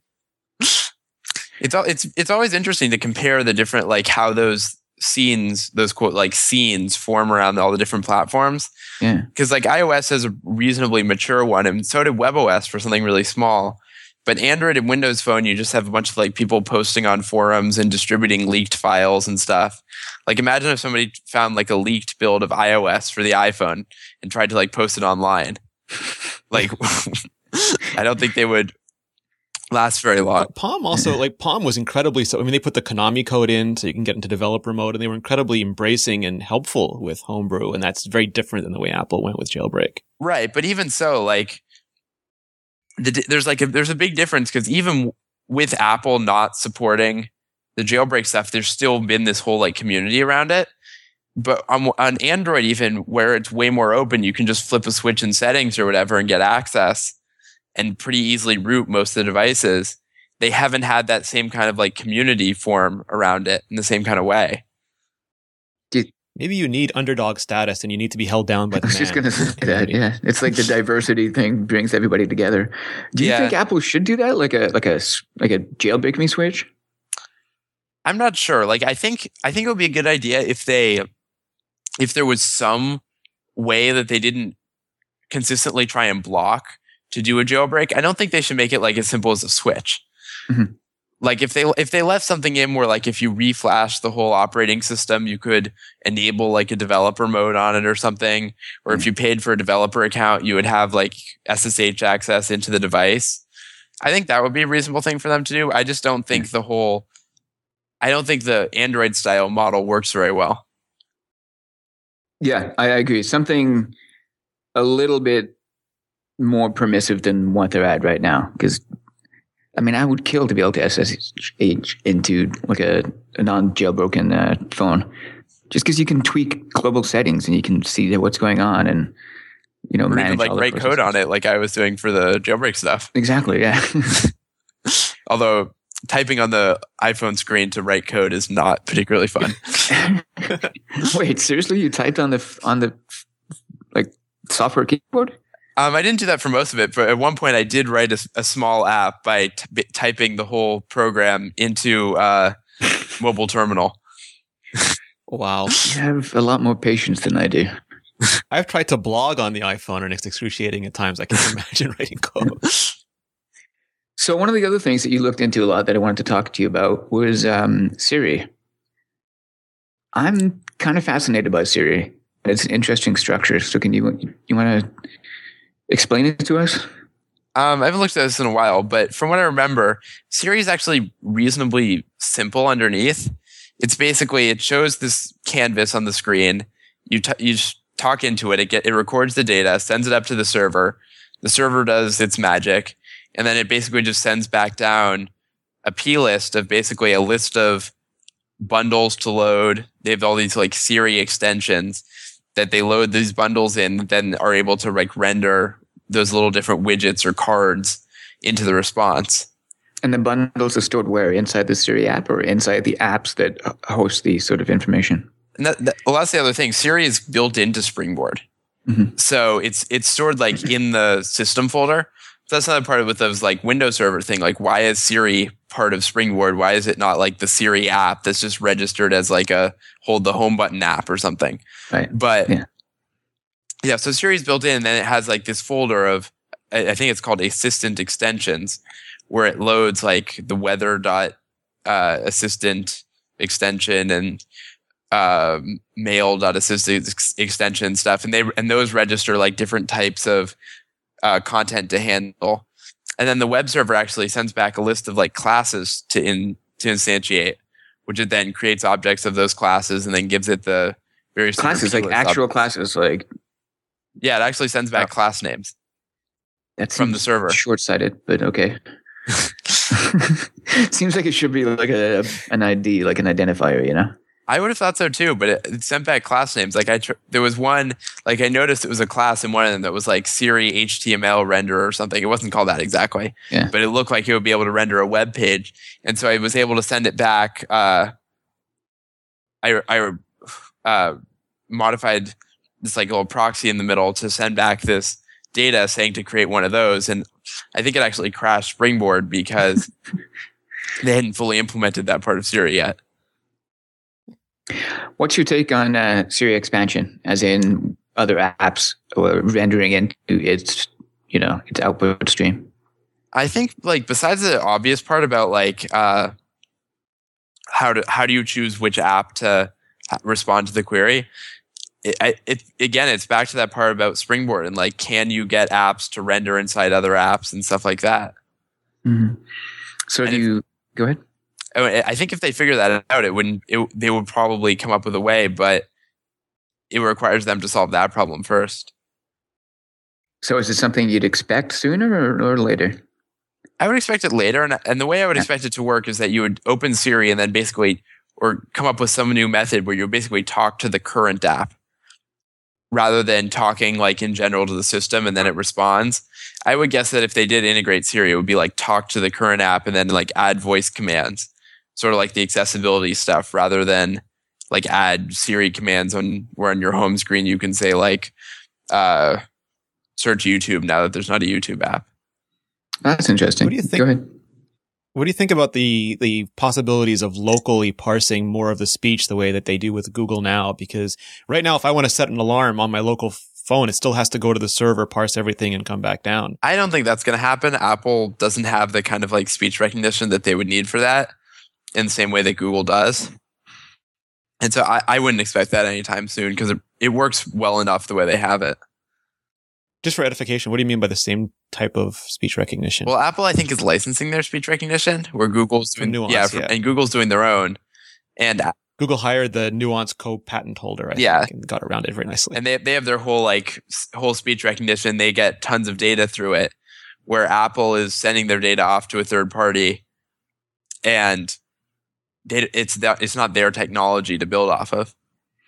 It's it's it's always interesting to compare the different, like how those scenes, those quote like scenes form around all the different platforms. Yeah. Because like iOS has a reasonably mature one, and so did WebOS for something really small. But Android and Windows Phone, you just have a bunch of like people posting on forums and distributing leaked files and stuff. Like imagine if somebody found like a leaked build of iOS for the iPhone and tried to like post it online. Like I don't think they would last very long. Palm also, like Palm was incredibly so. I mean, they put the Konami code in so you can get into developer mode, and they were incredibly embracing and helpful with Homebrew, and that's very different than the way Apple went with Jailbreak. Right, but even so, like the, there's like a, there's a big difference because even with Apple not supporting the jailbreak stuff, there's still been this whole like community around it. But on, on Android, even where it's way more open, you can just flip a switch in settings or whatever and get access and pretty easily root most of the devices. They haven't had that same kind of like community form around it in the same kind of way. Maybe you need underdog status and you need to be held down by the man. I was man. just going to say that, yeah. It's like the diversity thing brings everybody together. Do you yeah. think Apple should do that? Like a like a like a jailbreak me switch? I'm not sure. Like I think I think it would be a good idea if they if there was some way that they didn't consistently try and block to do a jailbreak. I don't think they should make it like as simple as a switch. Mm-hmm. Like if they if they left something in where like if you reflash the whole operating system, you could enable like a developer mode on it or something. Or mm-hmm. if you paid for a developer account, you would have like S S H access into the device. I think that would be a reasonable thing for them to do. I just don't think mm-hmm. the whole I don't think the Android style model works very well. Yeah, I agree. Something a little bit more permissive than what they're at right now. Because, I mean, I would kill to be able to S S H into like a, a non-jailbroken uh, phone. Just because you can tweak global settings and you can see what's going on and, you know, or manage even, like all the write code on it like I was doing for the jailbreak stuff. Exactly, yeah. Although typing on the iPhone screen to write code is not particularly fun. Wait, seriously? You typed on the on the like software keyboard? Um, I didn't do that for most of it, but at one point I did write a, a small app by t- typing the whole program into uh, mobile terminal. Wow. You have a lot more patience than I do. I've tried to blog on the iPhone and it's excruciating at times. I can't imagine writing code. So one of the other things that you looked into a lot that I wanted to talk to you about was um, Siri. I'm kind of fascinated by Siri. It's an interesting structure. So can you you want to explain it to us? Um, I haven't looked at this in a while, but from what I remember, Siri is actually reasonably simple underneath. It's basically, it shows this canvas on the screen. You t- you just talk into it. It get it records the data, sends it up to the server. The server does its magic, and then it basically just sends back down a P list of basically a list of bundles to load. They have all these like Siri extensions that they load these bundles in, then are able to like render those little different widgets or cards into the response. And the bundles are stored where? Inside the Siri app or inside the apps that host the sort of information? And that, that, well, that's the other thing. Siri is built into Springboard. Mm-hmm. So it's it's stored like in the system folder. So that's another part of with those like Windows Server thing. Like, why is Siri part of Springboard? Why is it not like the Siri app that's just registered as like a hold the home button app or something? Right. But yeah, yeah so Siri's built in, and then it has like this folder of, I, I think it's called Assistant Extensions, where it loads like the weather dot uh, assistant extension and uh, mail dot assistant ex- extension stuff, and they and those register like different types of uh, content to handle. And then the web server actually sends back a list of like classes to in to instantiate, which it then creates objects of those classes and then gives it the various classes, like actual objects. classes, like yeah, it actually sends back oh. class names. That's from the server. Short-sighted, but okay. Seems like it should be like a an I D, like an identifier, you know? I would have thought so too, but it, it sent back class names. Like I, tr- there was one, like I noticed it was a class in one of them that was like Siri H T M L renderer or something. It wasn't called that exactly, yeah. But it looked like it would be able to render a web page, and so I was able to send it back. Uh, I I uh, modified this like little proxy in the middle to send back this data saying to create one of those, and I think it actually crashed Springboard because they hadn't fully implemented that part of Siri yet. What's your take on uh, Siri expansion, as in other apps or rendering into its, you know, its output stream? I think, like, besides the obvious part about like uh, how to how do you choose which app to respond to the query, it, it again, it's back to that part about Springboard and like, can you get apps to render inside other apps and stuff like that? Mm-hmm. So and do if, you go ahead? I think if they figure that out, it wouldn't. It, they would probably come up with a way, but it requires them to solve that problem first. So, is it something you'd expect sooner or, or later? I would expect it later, and and the way I would expect it to work is that you would open Siri and then basically, or come up with some new method where you basically talk to the current app, rather than talking like in general to the system and then it responds. I would guess that if they did integrate Siri, it would be like talk to the current app and then like add voice commands. Sort of like the accessibility stuff, rather than like add Siri commands on where on your home screen you can say like uh, search YouTube now that there's not a YouTube app. That's interesting. What do you think? Go ahead. What do you think about the the possibilities of locally parsing more of the speech the way that they do with Google now? Because right now, if I want to set an alarm on my local phone, it still has to go to the server, parse everything, and come back down. I don't think that's going to happen. Apple doesn't have the kind of like speech recognition that they would need for that, in the same way that Google does. And so I, I wouldn't expect that anytime soon because it, it works well enough the way they have it. Just for edification, what do you mean by the same type of speech recognition? Well, Apple, I think, is licensing their speech recognition, where Google's doing, nuance, yeah, yeah, and Google's doing their own. And Google hired the Nuance co-patent holder, I yeah. think, and got around it very nicely. And they they have their whole like whole speech recognition. They get tons of data through it, where Apple is sending their data off to a third party, and they, it's that it's not their technology to build off of.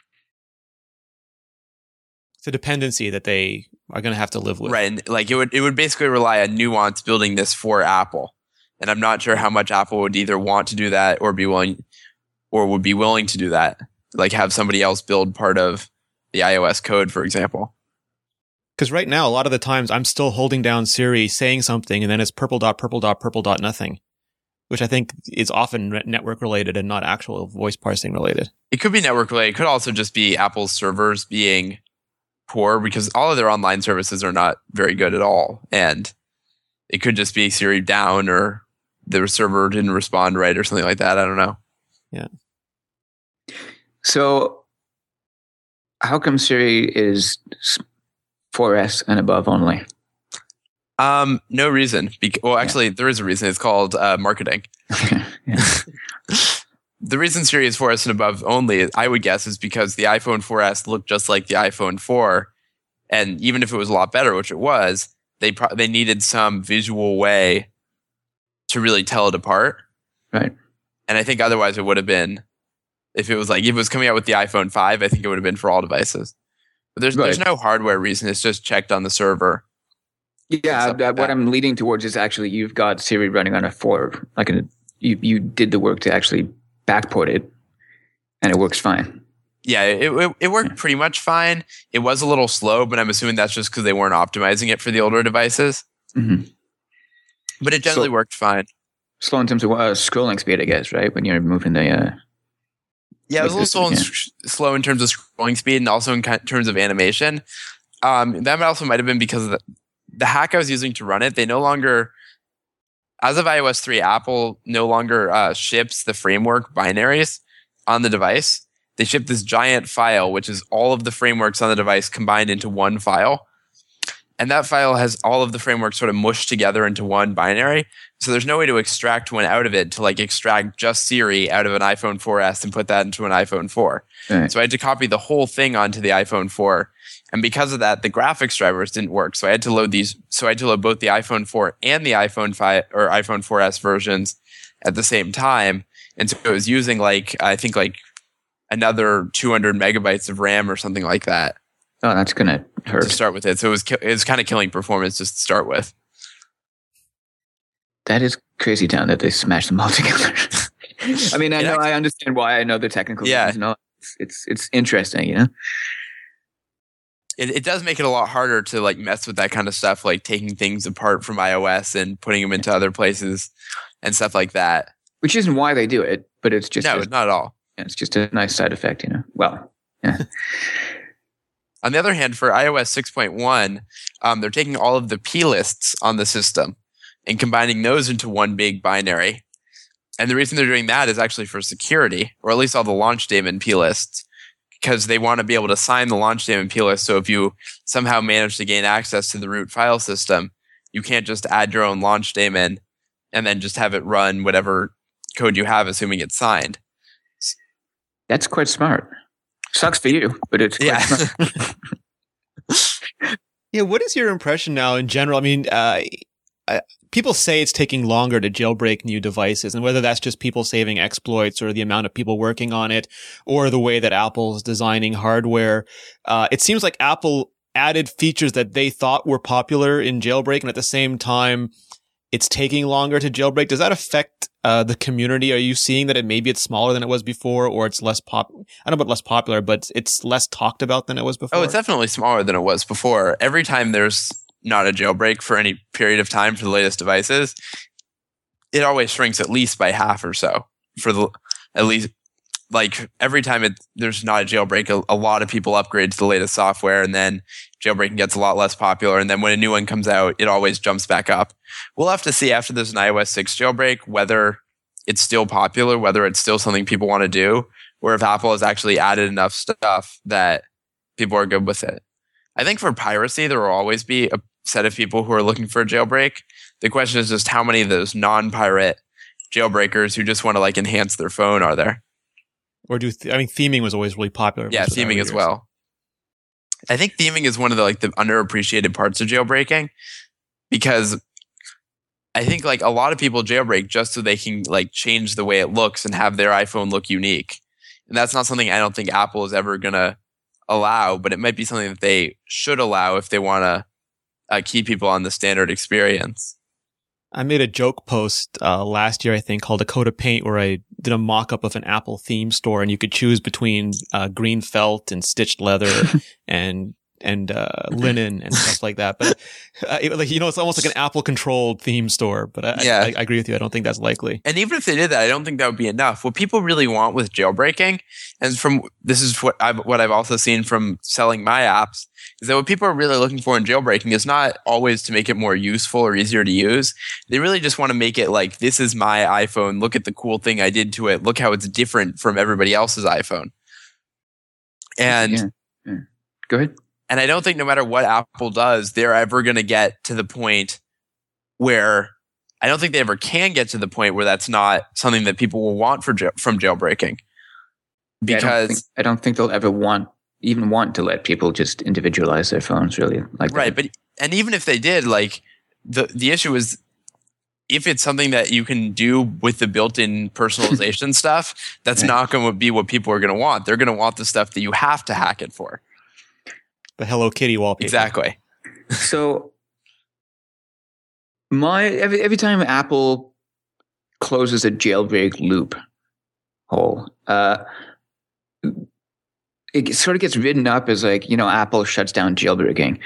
It's a dependency that they are going to have to live with, right? And like it would it would basically rely on Nuance building this for Apple, and I'm not sure how much Apple would either want to do that or be willing. Or would be willing to do that, like have somebody else build part of the iOS code, for example. Because right now, a lot of the times, I'm still holding down Siri, saying something, and then it's purple dot, purple dot, purple dot, nothing, which I think is often network related and not actual voice parsing related. It could be network related. It could also just be Apple's servers being poor, because all of their online services are not very good at all. And it could just be Siri down, or their server didn't respond right, or something like that. I don't know. Yeah. So, how come Siri is four S and above only? Um, no reason. Be- well, actually, yeah. there is a reason. It's called uh, marketing. The reason Siri is four S and above only, I would guess, is because the iPhone four S looked just like the iPhone four, and even if it was a lot better, which it was, they pro- they needed some visual way to really tell it apart. Right. And I think otherwise it would have been, if it was like, if it was coming out with the iPhone five, I think it would have been for all devices. But there's right. there's no hardware reason. It's just checked on the server. Yeah, that, what I'm leading towards is actually you've got Siri running on a four. Like a, you, you did the work to actually backport it, and it works fine. Yeah, it it, it worked yeah. pretty much fine. It was a little slow, but I'm assuming that's just because they weren't optimizing it for the older devices. Mm-hmm. But it generally so, worked fine. Slow in terms of uh, scrolling speed, I guess, right? When you're moving the... Uh, yeah, it was a little slow, yeah. in, slow in terms of scrolling speed and also in terms of animation. Um, that also might have been because of the, the hack I was using to run it. They no longer... As of i O S three, Apple no longer uh, ships the framework binaries on the device. They ship this giant file, which is all of the frameworks on the device combined into one file. And that file has all of the frameworks sort of mushed together into one binary. So there's no way to extract one out of it to like extract just Siri out of an iPhone four S and put that into an iPhone four. Right. So I had to copy the whole thing onto the iPhone four. And because of that, the graphics drivers didn't work. So I had to load these. So I had to load both the iPhone four and the iPhone five or iPhone four S versions at the same time. And so it was using like, I think like another two hundred megabytes of RAM or something like that. Oh, that's going to hurt. To start with it. So it was, ki- it was kind of killing performance just to start with. That is crazy town that they smashed them all together. I mean, I know, I understand why. I know the technical yeah. reasons. No, it's, it's, it's interesting, you know? It, it does make it a lot harder to like mess with that kind of stuff, like taking things apart from iOS and putting them into other places and stuff like that. Which isn't why they do it, but it's just... No, a, not at all. It's just a nice side effect, you know? Well, yeah. On the other hand, for i O S six point one, um, they're taking all of the P-lists on the system and combining those into one big binary. And the reason they're doing that is actually for security, or at least all the launch daemon P-lists, because they want to be able to sign the launch daemon P-list. So if you somehow manage to gain access to the root file system, you can't just add your own launch daemon and then just have it run whatever code you have, assuming it's signed. That's quite smart. Sucks for you, but it's quite yeah. smart. Yeah, what is your impression now in general? I mean, uh, I, people say it's taking longer to jailbreak new devices, and whether that's just people saving exploits or the amount of people working on it or the way that Apple's designing hardware. Uh, it seems like Apple added features that they thought were popular in jailbreak, and at the same time, it's taking longer to jailbreak. Does that affect uh, the community? Are you seeing that it maybe it's smaller than it was before, or it's less pop? I don't know about less popular, but it's less talked about than it was before? Oh, it's definitely smaller than it was before. Every time there's not a jailbreak for any period of time for the latest devices, it always shrinks at least by half or so. For the at least, like every time it there's not a jailbreak, a, a lot of people upgrade to the latest software, and then jailbreaking gets a lot less popular. And then when a new one comes out, it always jumps back up. We'll have to see after there's an i O S six jailbreak whether it's still popular, whether it's still something people want to do, or if Apple has actually added enough stuff that people are good with it. I think for piracy, there will always be a set of people who are looking for a jailbreak. The question is just how many of those non-pirate jailbreakers who just want to like enhance their phone are there? Or do th- I mean theming was always really popular? Yeah, theming as well. I think theming is one of the like the underappreciated parts of jailbreaking, because I think like a lot of people jailbreak just so they can like change the way it looks and have their iPhone look unique. And that's not something I don't think Apple is ever going to allow, but it might be something that they should allow if they want to uh, keep people on the standard experience. I made a joke post uh, last year, I think, called A Coat of Paint, where I did a mock-up of an Apple theme store, and you could choose between uh, green felt and stitched leather and and uh, linen and stuff like that. But uh, it, like you know, it's almost like an Apple-controlled theme store. But I, yeah. I, I agree with you. I don't think that's likely. And even if they did that, I don't think that would be enough. What people really want with jailbreaking, and from this is what I've what I've also seen from selling my apps, is that what people are really looking for in jailbreaking is not always to make it more useful or easier to use. They really just want to make it like, this is my iPhone. Look at the cool thing I did to it. Look how it's different from everybody else's iPhone. And yeah. Yeah. Go ahead. And I don't think no matter what Apple does, they're ever going to get to the point where I don't think they ever can get to the point where that's not something that people will want for jail, from jailbreaking. Because yeah, I, don't think, I don't think they'll ever want even want to let people just individualize their phones really like right. that. But and even if they did, like the the issue is if it's something that you can do with the built-in personalization stuff, that's right. not going to be what people are going to want. They're going to want the stuff that you have to hack it for. The Hello Kitty wallpaper. Exactly. So my every every time Apple closes a jailbreak loop hole, uh, it sort of gets written up as like, you know, Apple shuts down jailbreaking.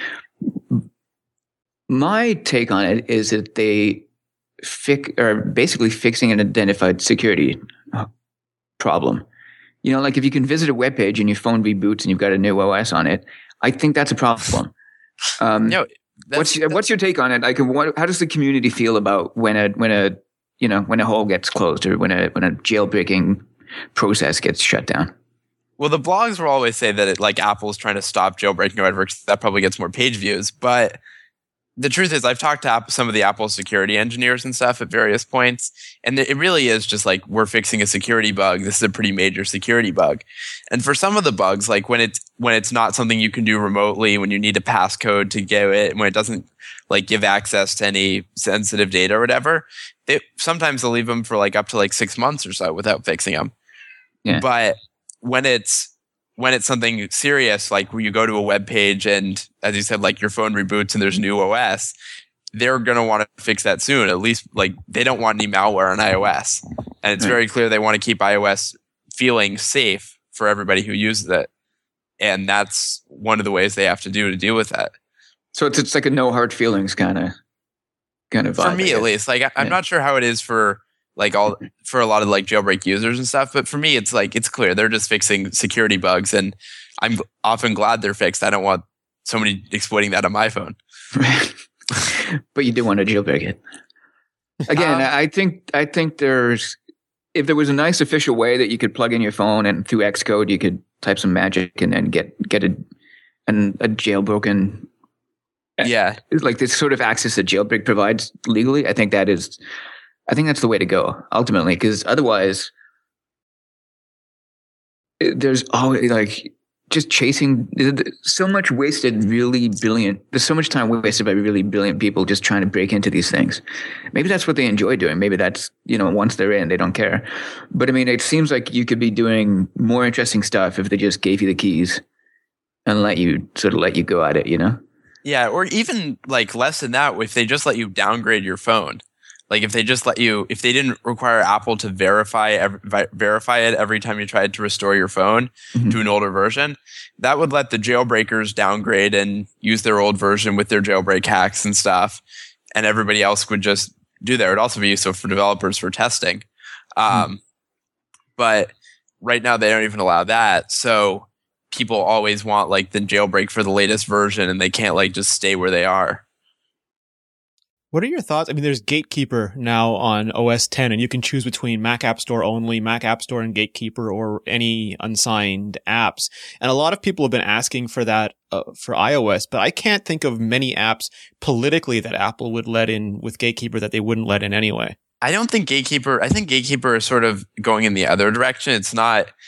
My take on it is that they fix are basically fixing an identified security problem. You know, like if you can visit a web page and your phone reboots and you've got a new O S on it, I think that's a problem. Um, no, what's your, what's your take on it? Like, what, how does the community feel about when a when a you know when a hole gets closed or when a when a jailbreaking process gets shut down? Well, the blogs will always say that it, like Apple's trying to stop jailbreaking or whatever. That probably gets more page views, but the truth is, I've talked to some of the Apple security engineers and stuff at various points, and it really is just like, we're fixing a security bug. This is a pretty major security bug. And for some of the bugs, like when it's when it's not something you can do remotely, when you need a passcode to get it, when it doesn't like give access to any sensitive data or whatever, they sometimes they'll leave them for like up to like six months or so without fixing them. Yeah. But when it's when it's something serious, like when you go to a web page and, as you said, like your phone reboots and there's new O S, they're going to want to fix that soon. At least, like, they don't want any malware on iOS. And it's very clear they want to keep iOS feeling safe for everybody who uses it. And that's one of the ways they have to do to deal with that. So it's it's like a no hard feelings kind of kind of vibe. For me, at least. Like, I, I'm yeah. not sure how it is for like all for a lot of like jailbreak users and stuff, but for me, it's like it's clear they're just fixing security bugs, and I'm often glad they're fixed. I don't want somebody exploiting that on my phone. But you do want to jailbreak it. Again, um, I think I think there's if there was a nice official way that you could plug in your phone and through Xcode you could type some magic and then get get a an, a jailbroken. Yeah, like this sort of access that jailbreak provides legally. I think that is. I think that's the way to go ultimately, because otherwise there's always like just chasing so much wasted, really brilliant. There's so much time wasted by really brilliant people just trying to break into these things. Maybe that's what they enjoy doing. Maybe that's, you know, once they're in, they don't care. But I mean, it seems like you could be doing more interesting stuff if they just gave you the keys and let you sort of let you go at it, you know? Yeah. Or even like less than that, if they just let you downgrade your phone. Like if they just let you, if they didn't require Apple to verify every, verify it every time you tried to restore your phone mm-hmm. to an older version, that would let the jailbreakers downgrade and use their old version with their jailbreak hacks and stuff, and everybody else would just do that. It would also be useful for developers for testing. Um, mm-hmm. But right now they don't even allow that, so people always want like the jailbreak for the latest version, and they can't like just stay where they are. What are your thoughts? I mean, there's Gatekeeper now on O S ten, and you can choose between Mac App Store only, Mac App Store and Gatekeeper, or any unsigned apps. And a lot of people have been asking for that uh, for iOS, but I can't think of many apps politically that Apple would let in with Gatekeeper that they wouldn't let in anyway. I don't think Gatekeeper, I think Gatekeeper is sort of going in the other direction. It's not,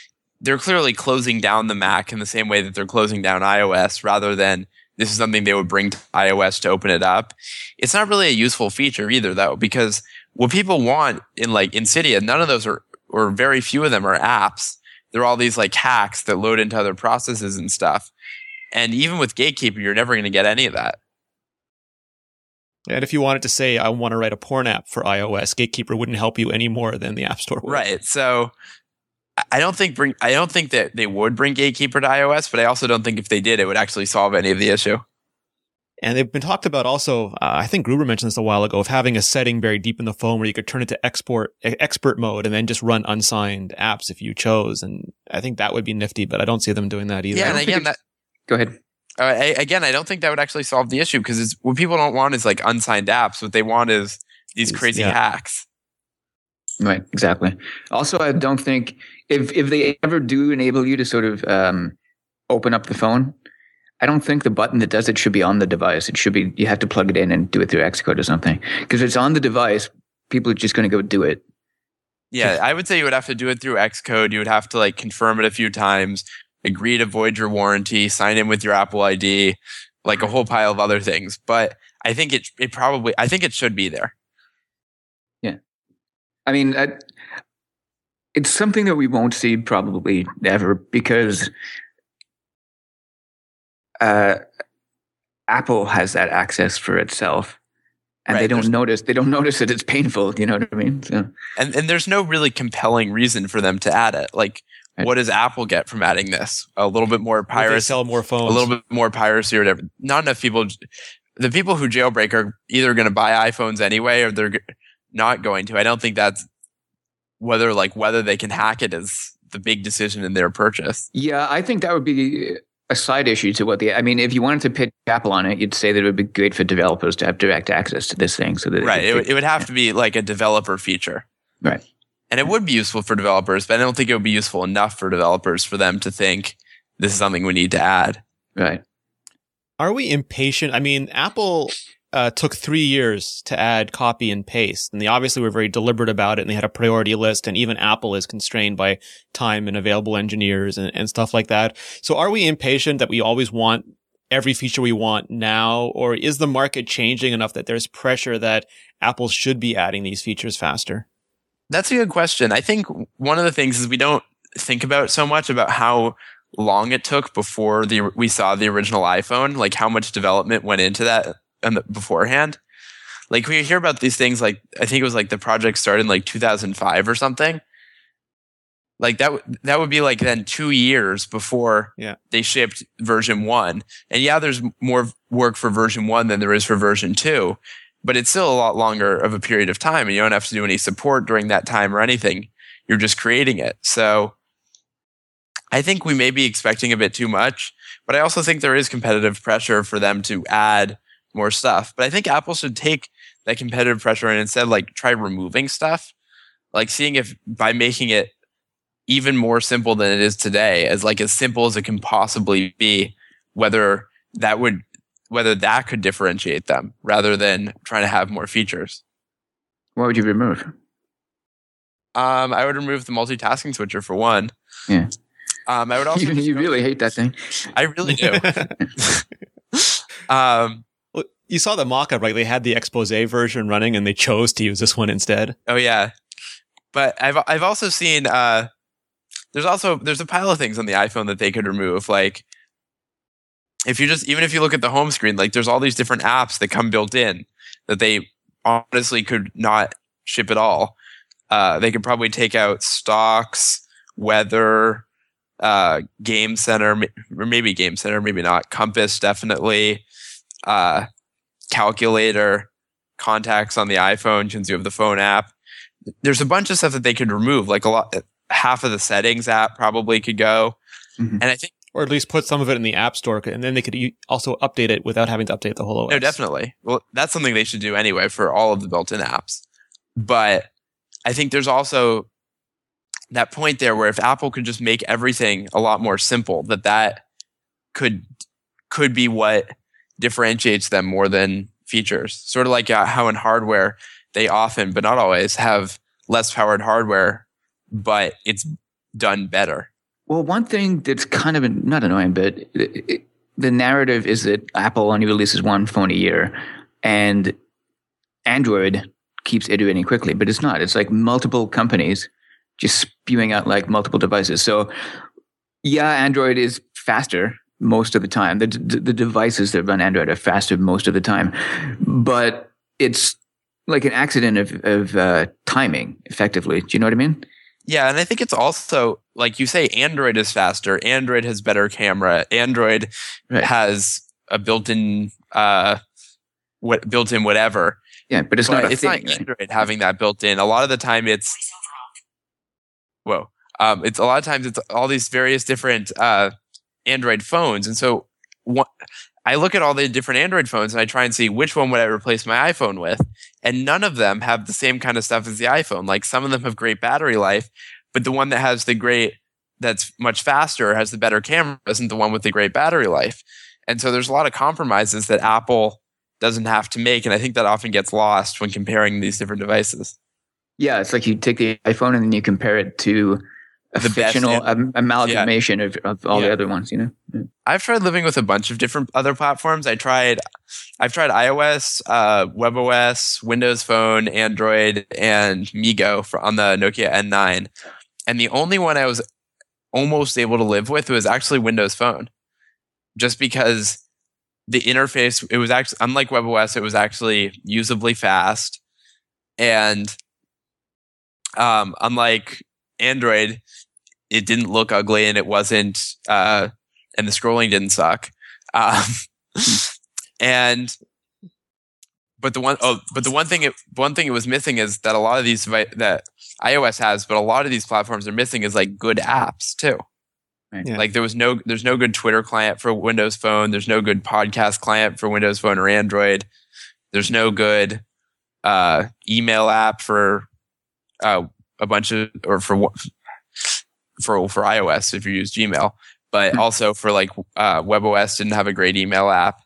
they're clearly closing down the Mac in the same way that they're closing down iOS, rather than this is something they would bring to iOS to open it up. It's not really a useful feature either, though, because what people want in like in Cydia, none of those are, or very few of them are apps. They're all these like hacks that load into other processes and stuff. And even with Gatekeeper, you're never going to get any of that. And if you wanted to say, I want to write a porn app for iOS, Gatekeeper wouldn't help you any more than the App Store would. Right. So I don't think bring I don't think that they would bring Gatekeeper to iOS, but I also don't think if they did, it would actually solve any of the issue. And they've been talked about also, uh, I think Gruber mentioned this a while ago, of having a setting buried deep in the phone where you could turn it to export expert mode and then just run unsigned apps if you chose. And I think that would be nifty, but I don't see them doing that either. Yeah, and again, that go ahead. Uh, I, again, I don't think that would actually solve the issue, because it's, what people don't want is like unsigned apps. What they want is these crazy yeah. hacks. Right, exactly. Also, I don't think if if they ever do enable you to sort of um, open up the phone, I don't think the button that does it should be on the device. It should be, you have to plug it in and do it through Xcode or something. Because if it's on the device, people are just going to go do it. Yeah, I would say you would have to do it through Xcode. You would have to like confirm it a few times, agree to void your warranty, sign in with your Apple I D, like a whole pile of other things. But I think it it probably, I think it should be there. Yeah. I mean, I, it's something that we won't see probably ever, because uh, Apple has that access for itself, and right, they don't there's, notice. They don't notice that it's painful. You know what I mean? So, and and there's no really compelling reason for them to add it. Like, right. What does Apple get from adding this? A little bit more piracy, sell more phones, a little bit more piracy, or whatever. Not enough people. The people who jailbreak are either going to buy iPhones anyway, or they're not going to. I don't think that's whether like whether they can hack it is the big decision in their purchase. Yeah, I think that would be a side issue to what the, I mean, if you wanted to pitch Apple on it, you'd say that it would be great for developers to have direct access to this thing. So that right. It, it, it would have to be like a developer feature. Right. And it would be useful for developers, but I don't think it would be useful enough for developers for them to think this is something we need to add. Right. Are we impatient? I mean, Apple uh, took three years to add copy and paste, and they obviously were very deliberate about it, and they had a priority list, and even Apple is constrained by time and available engineers and, and stuff like that. So are we impatient that we always want every feature we want now, or is the market changing enough that there's pressure that Apple should be adding these features faster? That's a good question. I think one of the things is we don't think about so much about how long it took before the we saw the original iPhone, like how much development went into that and beforehand. Like we hear about these things, like I think it was like the project started in like two thousand five or something. Like that that would be like then two years before yeah. they shipped version one. And yeah, there's more work for version one than there is for version two, but it's still a lot longer of a period of time, and you don't have to do any support during that time or anything. You're just creating it. So I think we may be expecting a bit too much, but I also think there is competitive pressure for them to add more stuff. But I think Apple should take that competitive pressure and instead like try removing stuff, like seeing if by making it even more simple than it is today, as like as simple as it can possibly be, whether that would whether that could differentiate them rather than trying to have more features. What would you remove? Um, I would remove the multitasking switcher for one. Yeah. Um, I would also. You, you really hate that thing. I really do. um, well, you saw the mock-up, right? They had the expose version running, and they chose to use this one instead. Oh yeah, but I've I've also seen uh, there's also there's a pile of things on the iPhone that they could remove. Like if you just even if you look at the home screen, like there's all these different apps that come built in that they honestly could not ship at all. Uh, they could probably take out stocks, weather, uh, Game Center, or maybe Game Center, maybe not. Compass, definitely. Uh, calculator, contacts on the iPhone, since you have the phone app. There's a bunch of stuff that they could remove. Like a lot, half of the settings app probably could go. Mm-hmm. And I think, or at least put some of it in the App Store, and then they could also update it without having to update the whole O S. No, definitely. Well, that's something they should do anyway for all of the built-in apps. But I think there's also that point there where if Apple could just make everything a lot more simple, that that could could be what differentiates them more than features. Sort of like uh, how in hardware they often, but not always, have less powered hardware, but it's done better. Well, one thing that's kind of not annoying, but it, it, the narrative is that Apple only releases one phone a year, and Android keeps iterating quickly. But it's not. It's like multiple companies just spewing out like multiple devices. So, yeah, Android is faster most of the time. The, the, the devices that run Android are faster most of the time, but it's like an accident of, of uh, timing, effectively. Do you know what I mean? Yeah, and I think it's also, like you say, Android is faster. Android has better camera. Android right. has a built-in, uh, what built-in whatever. Yeah, but it's but not. A it's thing, not right? Android having that built-in. A lot of the time, it's whoa. Um, it's a lot of times it's all these various different uh, Android phones, and so what, I look at all the different Android phones and I try and see which one would I replace my iPhone with, and none of them have the same kind of stuff as the iPhone. Like some of them have great battery life, but the one that has the great, that's much faster, has the better camera, isn't the one with the great battery life. And so there's a lot of compromises that Apple doesn't have to make, and I think that often gets lost when comparing these different devices. Yeah, it's like you take the iPhone and then you compare it to a the fictional best, am- amalgamation yeah. of, of all yeah. the other ones, you know? Yeah. I've tried living with a bunch of different other platforms. I tried, I've tried iOS, uh, WebOS, Windows Phone, Android, and MeeGo for, on the Nokia N nine. And the only one I was almost able to live with was actually Windows Phone. Just because the interface, it was actually, unlike WebOS, it was actually usably fast. And um, unlike Android, it didn't look ugly and it wasn't, uh, and the scrolling didn't suck. Um, and, but the one, oh, but the one thing, it, one thing it was missing is that a lot of these, that iOS has, but a lot of these platforms are missing is like good apps too. Right. Yeah. Like there was no, there's no good Twitter client for Windows Phone. There's no good podcast client for Windows Phone or Android. There's no good, uh, email app for, uh, a bunch of, or for, for, for iOS if you use Gmail, but also for like, uh, WebOS didn't have a great email app.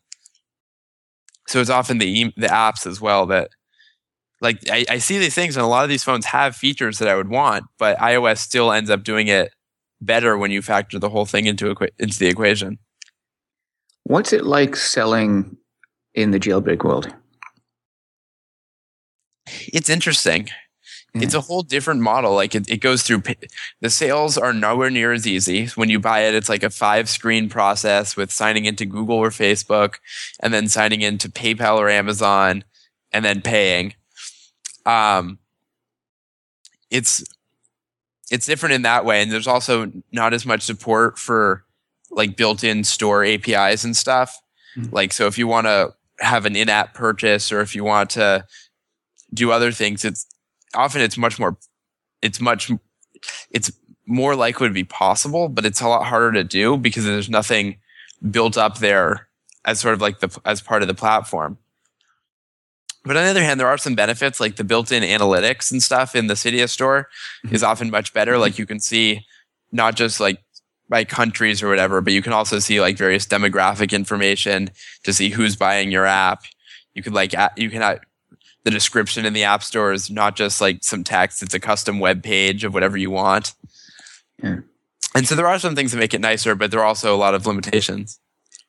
So it's often the, e- the apps as well that, like, I, I see these things and a lot of these phones have features that I would want, but iOS still ends up doing it better when you factor the whole thing into, equa- into the equation. What's it like selling in the jailbreak world? It's interesting. Yeah. It's a whole different model. Like it, it goes through, the sales are nowhere near as easy. When you buy it, it's like a five screen process with signing into Google or Facebook and then signing into PayPal or Amazon and then paying. Um, it's, it's different in that way. And there's also not as much support for like built-in store A P Is and stuff. Mm-hmm. Like, so if you want to have an in-app purchase or if you want to do other things, it's, often it's much more, it's much, it's more likely to be possible, but it's a lot harder to do because there's nothing built up there as sort of like the, as part of the platform. But on the other hand, there are some benefits, like the built-in analytics and stuff in the Cydia store mm-hmm. is often much better. Like you can see not just like by countries or whatever, but you can also see like various demographic information to see who's buying your app. You could like, you can, the description in the App Store is not just like some text, it's a custom web page of whatever you want. Yeah. And so there are some things that make it nicer, but there are also a lot of limitations.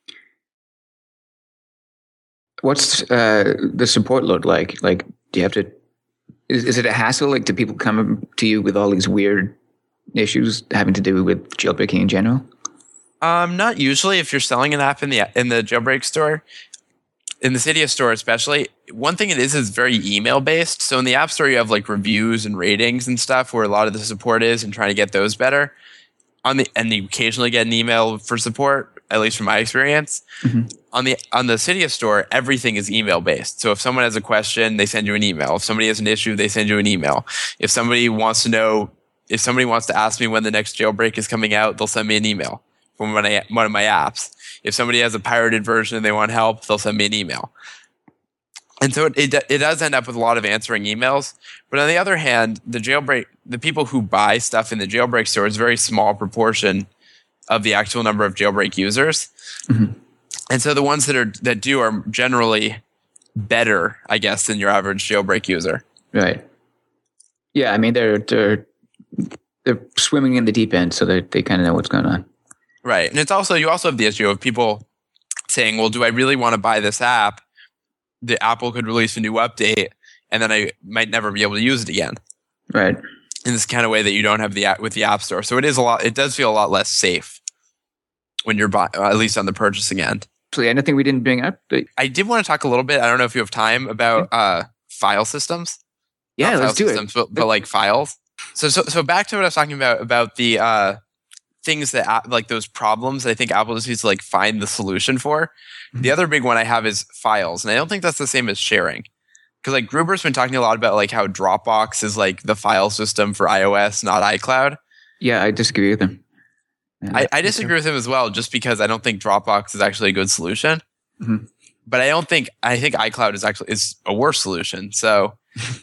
What's uh, the support load like? Like, do you have to, is, is it a hassle? Like, do people come to you with all these weird issues having to do with jailbreaking in general? Um, not usually. If you're selling an app in the in the jailbreak store, in the Cydia store especially, one thing it is is very email based. So in the App Store, you have like reviews and ratings and stuff where a lot of the support is, and trying to get those better. On the and you occasionally get an email for support, at least from my experience. Mm-hmm. On the on the Cydia store, everything is email based. So if someone has a question, they send you an email. If somebody has an issue, they send you an email. If somebody wants to know, if somebody wants to ask me when the next jailbreak is coming out, they'll send me an email from one of, one of my apps. If somebody has a pirated version and they want help, they'll send me an email. And so it, it it does end up with a lot of answering emails. But on the other hand, the jailbreak, the people who buy stuff in the jailbreak store is a very small proportion of the actual number of jailbreak users. Mm-hmm. And so the ones that are that do are generally better, I guess, than your average jailbreak user. Right. Yeah, I mean they're they're they're swimming in the deep end, so they they kind of know what's going on. Right, and it's also you also have the issue of people saying, "Well, do I really want to buy this app? The Apple could release a new update, and then I might never be able to use it again." Right. In this kind of way that you don't have the app with the App Store, so it is a lot. It does feel a lot less safe when you're buying, at least on the purchasing end. So anything we didn't bring up? But I did want to talk a little bit. I don't know if you have time about uh, file systems. Yeah, Not let's file do systems, it. But, but like files. So, so, so back to what I was talking about about the uh, things that app, like those problems that I think Apple just needs to like find the solution for. Mm-hmm. The other big one I have is files, and I don't think that's the same as sharing, because like Gruber's been talking a lot about like how Dropbox is like the file system for iOS, not iCloud. Yeah, I disagree with him. I, I disagree with him as well, just because I don't think Dropbox is actually a good solution. Mm-hmm. But I don't think I think iCloud is actually is a worse solution. So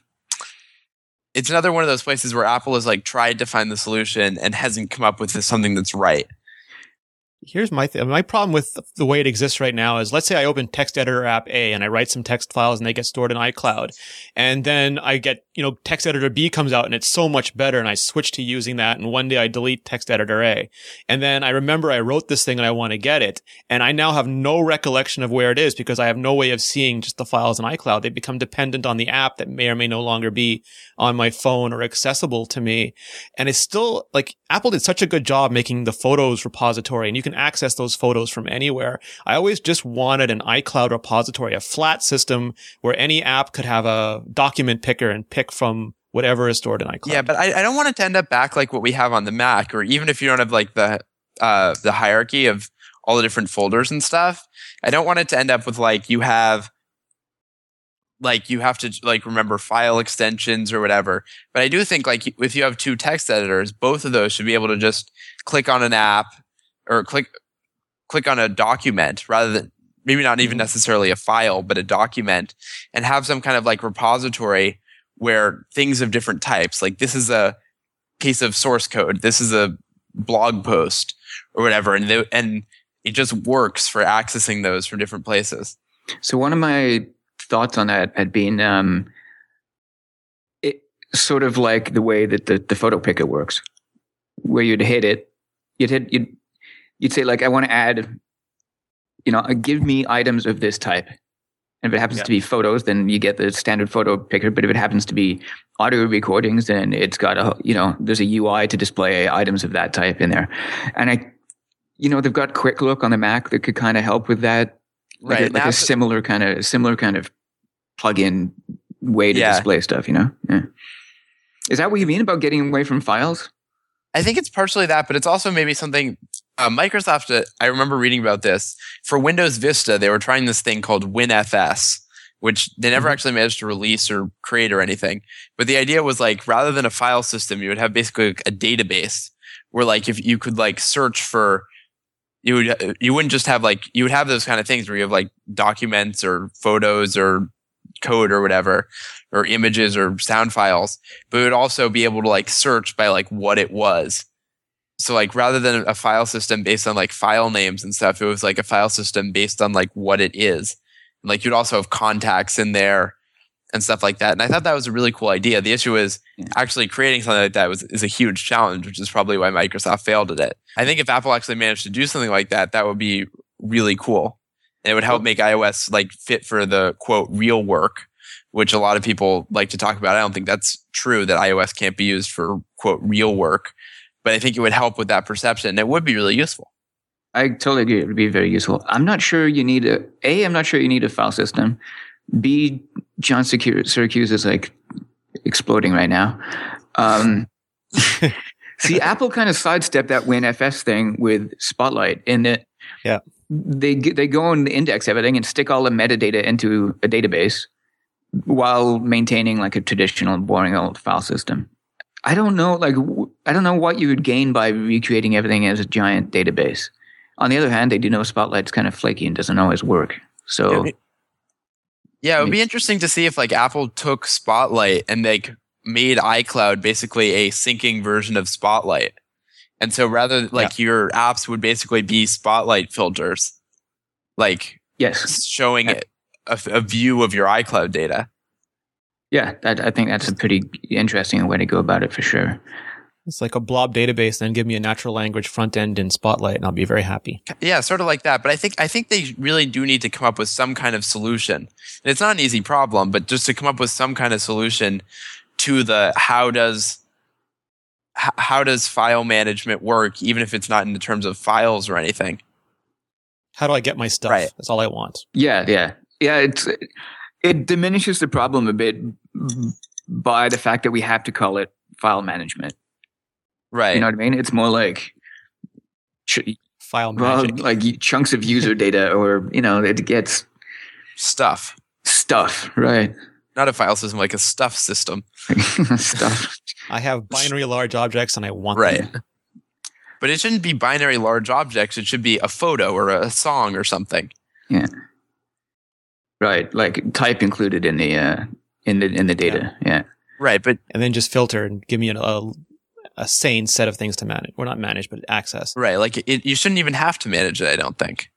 it's another one of those places where Apple has like tried to find the solution and hasn't come up with something that's right. Here's my th- my problem with the way it exists right now is, let's say I open text editor app A and I write some text files and they get stored in iCloud, and then I get, you know, text editor B comes out and it's so much better, and I switch to using that, and one day I delete text editor A, and then I remember I wrote this thing and I want to get it, and I now have no recollection of where it is because I have no way of seeing just the files in iCloud. They become dependent on the app that may or may no longer be on my phone or accessible to me. And it's still like Apple did such a good job making the photos repository, and you can access those photos from anywhere. I always just wanted an iCloud repository, a flat system where any app could have a document picker and pick from whatever is stored in iCloud. Yeah, but I, I don't want it to end up back like what we have on the Mac, or even if you don't have like the uh, the hierarchy of all the different folders and stuff. I don't want it to end up with like you have like you have to like remember file extensions or whatever. But I do think like if you have two text editors, both of those should be able to just click on an app or click click on a document rather than maybe not even necessarily a file, but a document, and have some kind of like repository where things of different types, like this is a piece of source code, this is a blog post or whatever, and they, and it just works for accessing those from different places. So one of my thoughts on that had been um, it sort of like the way that the, the photo picker works, where you'd hit it, you'd hit, you'd, you'd say like, I want to add, you know, give me items of this type. And if it happens yeah. to be photos, then you get the standard photo picker. But if it happens to be audio recordings, then it's got a, you know, there's a U I to display items of that type in there. And I, you know, they've got Quick Look on the Mac that could kind of help with that. Like right. A, like a similar kind of, similar kind of plug-in way to yeah. display stuff, you know? Yeah. Is that what you mean about getting away from files? I think it's partially that, but it's also maybe something uh, Microsoft, uh, I remember reading about this. For Windows Vista, they were trying this thing called WinFS, which they never mm-hmm. actually managed to release or create or anything. But the idea was like, rather than a file system, you would have basically a database where like if you could like search for, you would, you wouldn't just have like, you would have those kind of things where you have like documents or photos or code or whatever, or images or sound files, but it would also be able to like search by like what it was. So like rather than a file system based on like file names and stuff, it was like a file system based on like what it is. And like you'd also have contacts in there and stuff like that. And I thought that was a really cool idea. The issue is actually creating something like that was is a huge challenge, which is probably why Microsoft failed at it. I think if Apple actually managed to do something like that, that would be really cool. And it would help make iOS like fit for the quote real work, which a lot of people like to talk about. I don't think that's true that iOS can't be used for quote real work, but I think it would help with that perception. And it would be really useful. I totally agree. It would be very useful. I'm not sure you need a, A, I'm not sure you need a file system. B, John Syracuse is like exploding right now. Um, see, Apple kind of sidestepped that WinFS thing with Spotlight in that yeah. they they go and index everything and stick all the metadata into a database while maintaining like a traditional boring old file system. I don't know, like I don't know what you would gain by recreating everything as a giant database. On the other hand, they do know Spotlight's kind of flaky and doesn't always work. So. Yeah, Yeah, it would be interesting to see if like Apple took Spotlight and like made iCloud basically a syncing version of Spotlight. And so rather like yeah. your apps would basically be Spotlight filters, like yes, showing it a, a view of your iCloud data. Yeah, that, I think that's a pretty interesting way to go about it for sure. It's like a blob database, then give me a natural language front end in Spotlight, and I'll be very happy. Yeah, sort of like that. But I think I think they really do need to come up with some kind of solution. And it's not an easy problem, but just to come up with some kind of solution to the how does h- how does file management work, even if it's not in the terms of files or anything. How do I get my stuff? Right. That's all I want. Yeah, yeah, yeah. It's it diminishes the problem a bit by the fact that we have to call it file management. Right. You know what I mean? It's more like ch- file well, magic. like chunks of user data, or you know, it gets stuff. Stuff, right? Not a file system, like a stuff system. Stuff. I have binary large objects, and I want right. them. But it shouldn't be binary large objects. It should be a photo or a song or something. Yeah. Right, like type included in the uh, in the in the data. Yeah. yeah. Right, but and then just filter and give me a, a a sane set of things to manage. Well, not manage, but access. Right. Like it, you shouldn't even have to manage it, I don't think.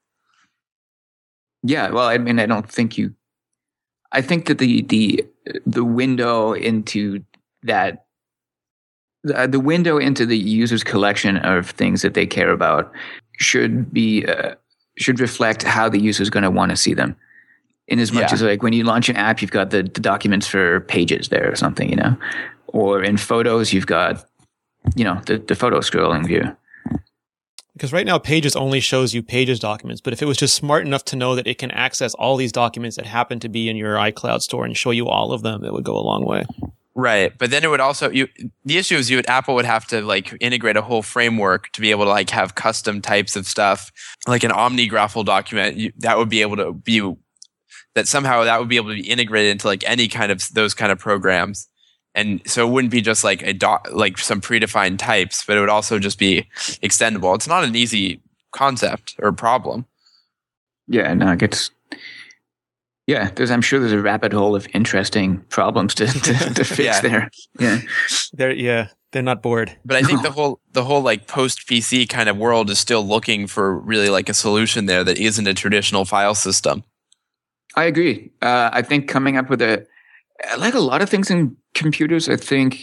Yeah. Well, I mean, I don't think you, I think that the, the, the window into that, the, the window into the user's collection of things that they care about should be, uh, should reflect how the user is going to want to see them. In as much yeah. as like when you launch an app, you've got the, the documents for pages there or something, you know, or in photos, you've got, you know, the, the photo scrolling view. Because right now, Pages only shows you Pages documents. But if it was just smart enough to know that it can access all these documents that happen to be in your iCloud store and show you all of them, it would go a long way. Right. But then it would also, you, the issue is you would, Apple would have to like integrate a whole framework to be able to like have custom types of stuff, like an OmniGraffle document you, that would be able to be, that somehow that would be able to be integrated into like any kind of those kind of programs. And so it wouldn't be just like a doc, like some predefined types, but it would also just be extendable. It's not an easy concept or problem. Yeah, no, it gets. Yeah, there's. I'm sure there's a rabbit hole of interesting problems to to, to fix yeah. there. Yeah, they're yeah, they're not bored. But I think the whole the whole like post P C kind of world is still looking for really like a solution there that isn't a traditional file system. I agree. Uh, I think coming up with a like a lot of things in computers, I think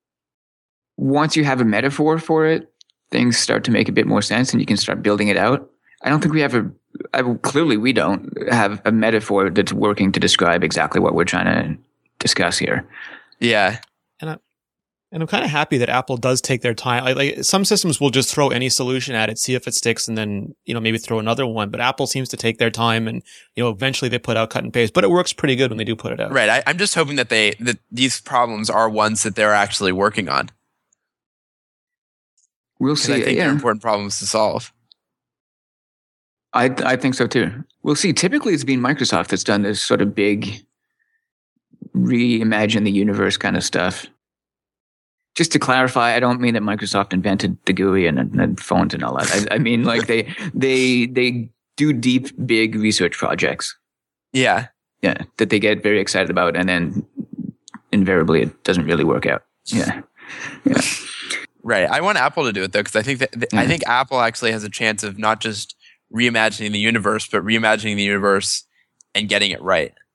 once you have a metaphor for it, things start to make a bit more sense and you can start building it out. I don't think we have a, I, clearly we don't have a metaphor that's working to describe exactly what we're trying to discuss here. Yeah. And, I, and I'm kind of happy that Apple does take their time. Like, like some systems will just throw any solution at it, see if it sticks, and then, you know, maybe throw another one. But Apple seems to take their time and, you know, eventually they put out cut and paste, but it works pretty good when they do put it out. Right. I, I'm just hoping that they, that these problems are ones that they're actually working on. We'll see. I think yeah. they're important problems to solve. I I think so too. We'll see. Typically it's been Microsoft that's done this sort of big reimagine the universe kind of stuff. Just to clarify, I don't mean that Microsoft invented the G U I and, and phones and all that. I, I mean, like they they they do deep, big research projects. Yeah, yeah, that they get very excited about, and then invariably it doesn't really work out. Yeah, yeah. Right. I want Apple to do it though, because I think that th- yeah. I think Apple actually has a chance of not just reimagining the universe, but reimagining the universe and getting it right.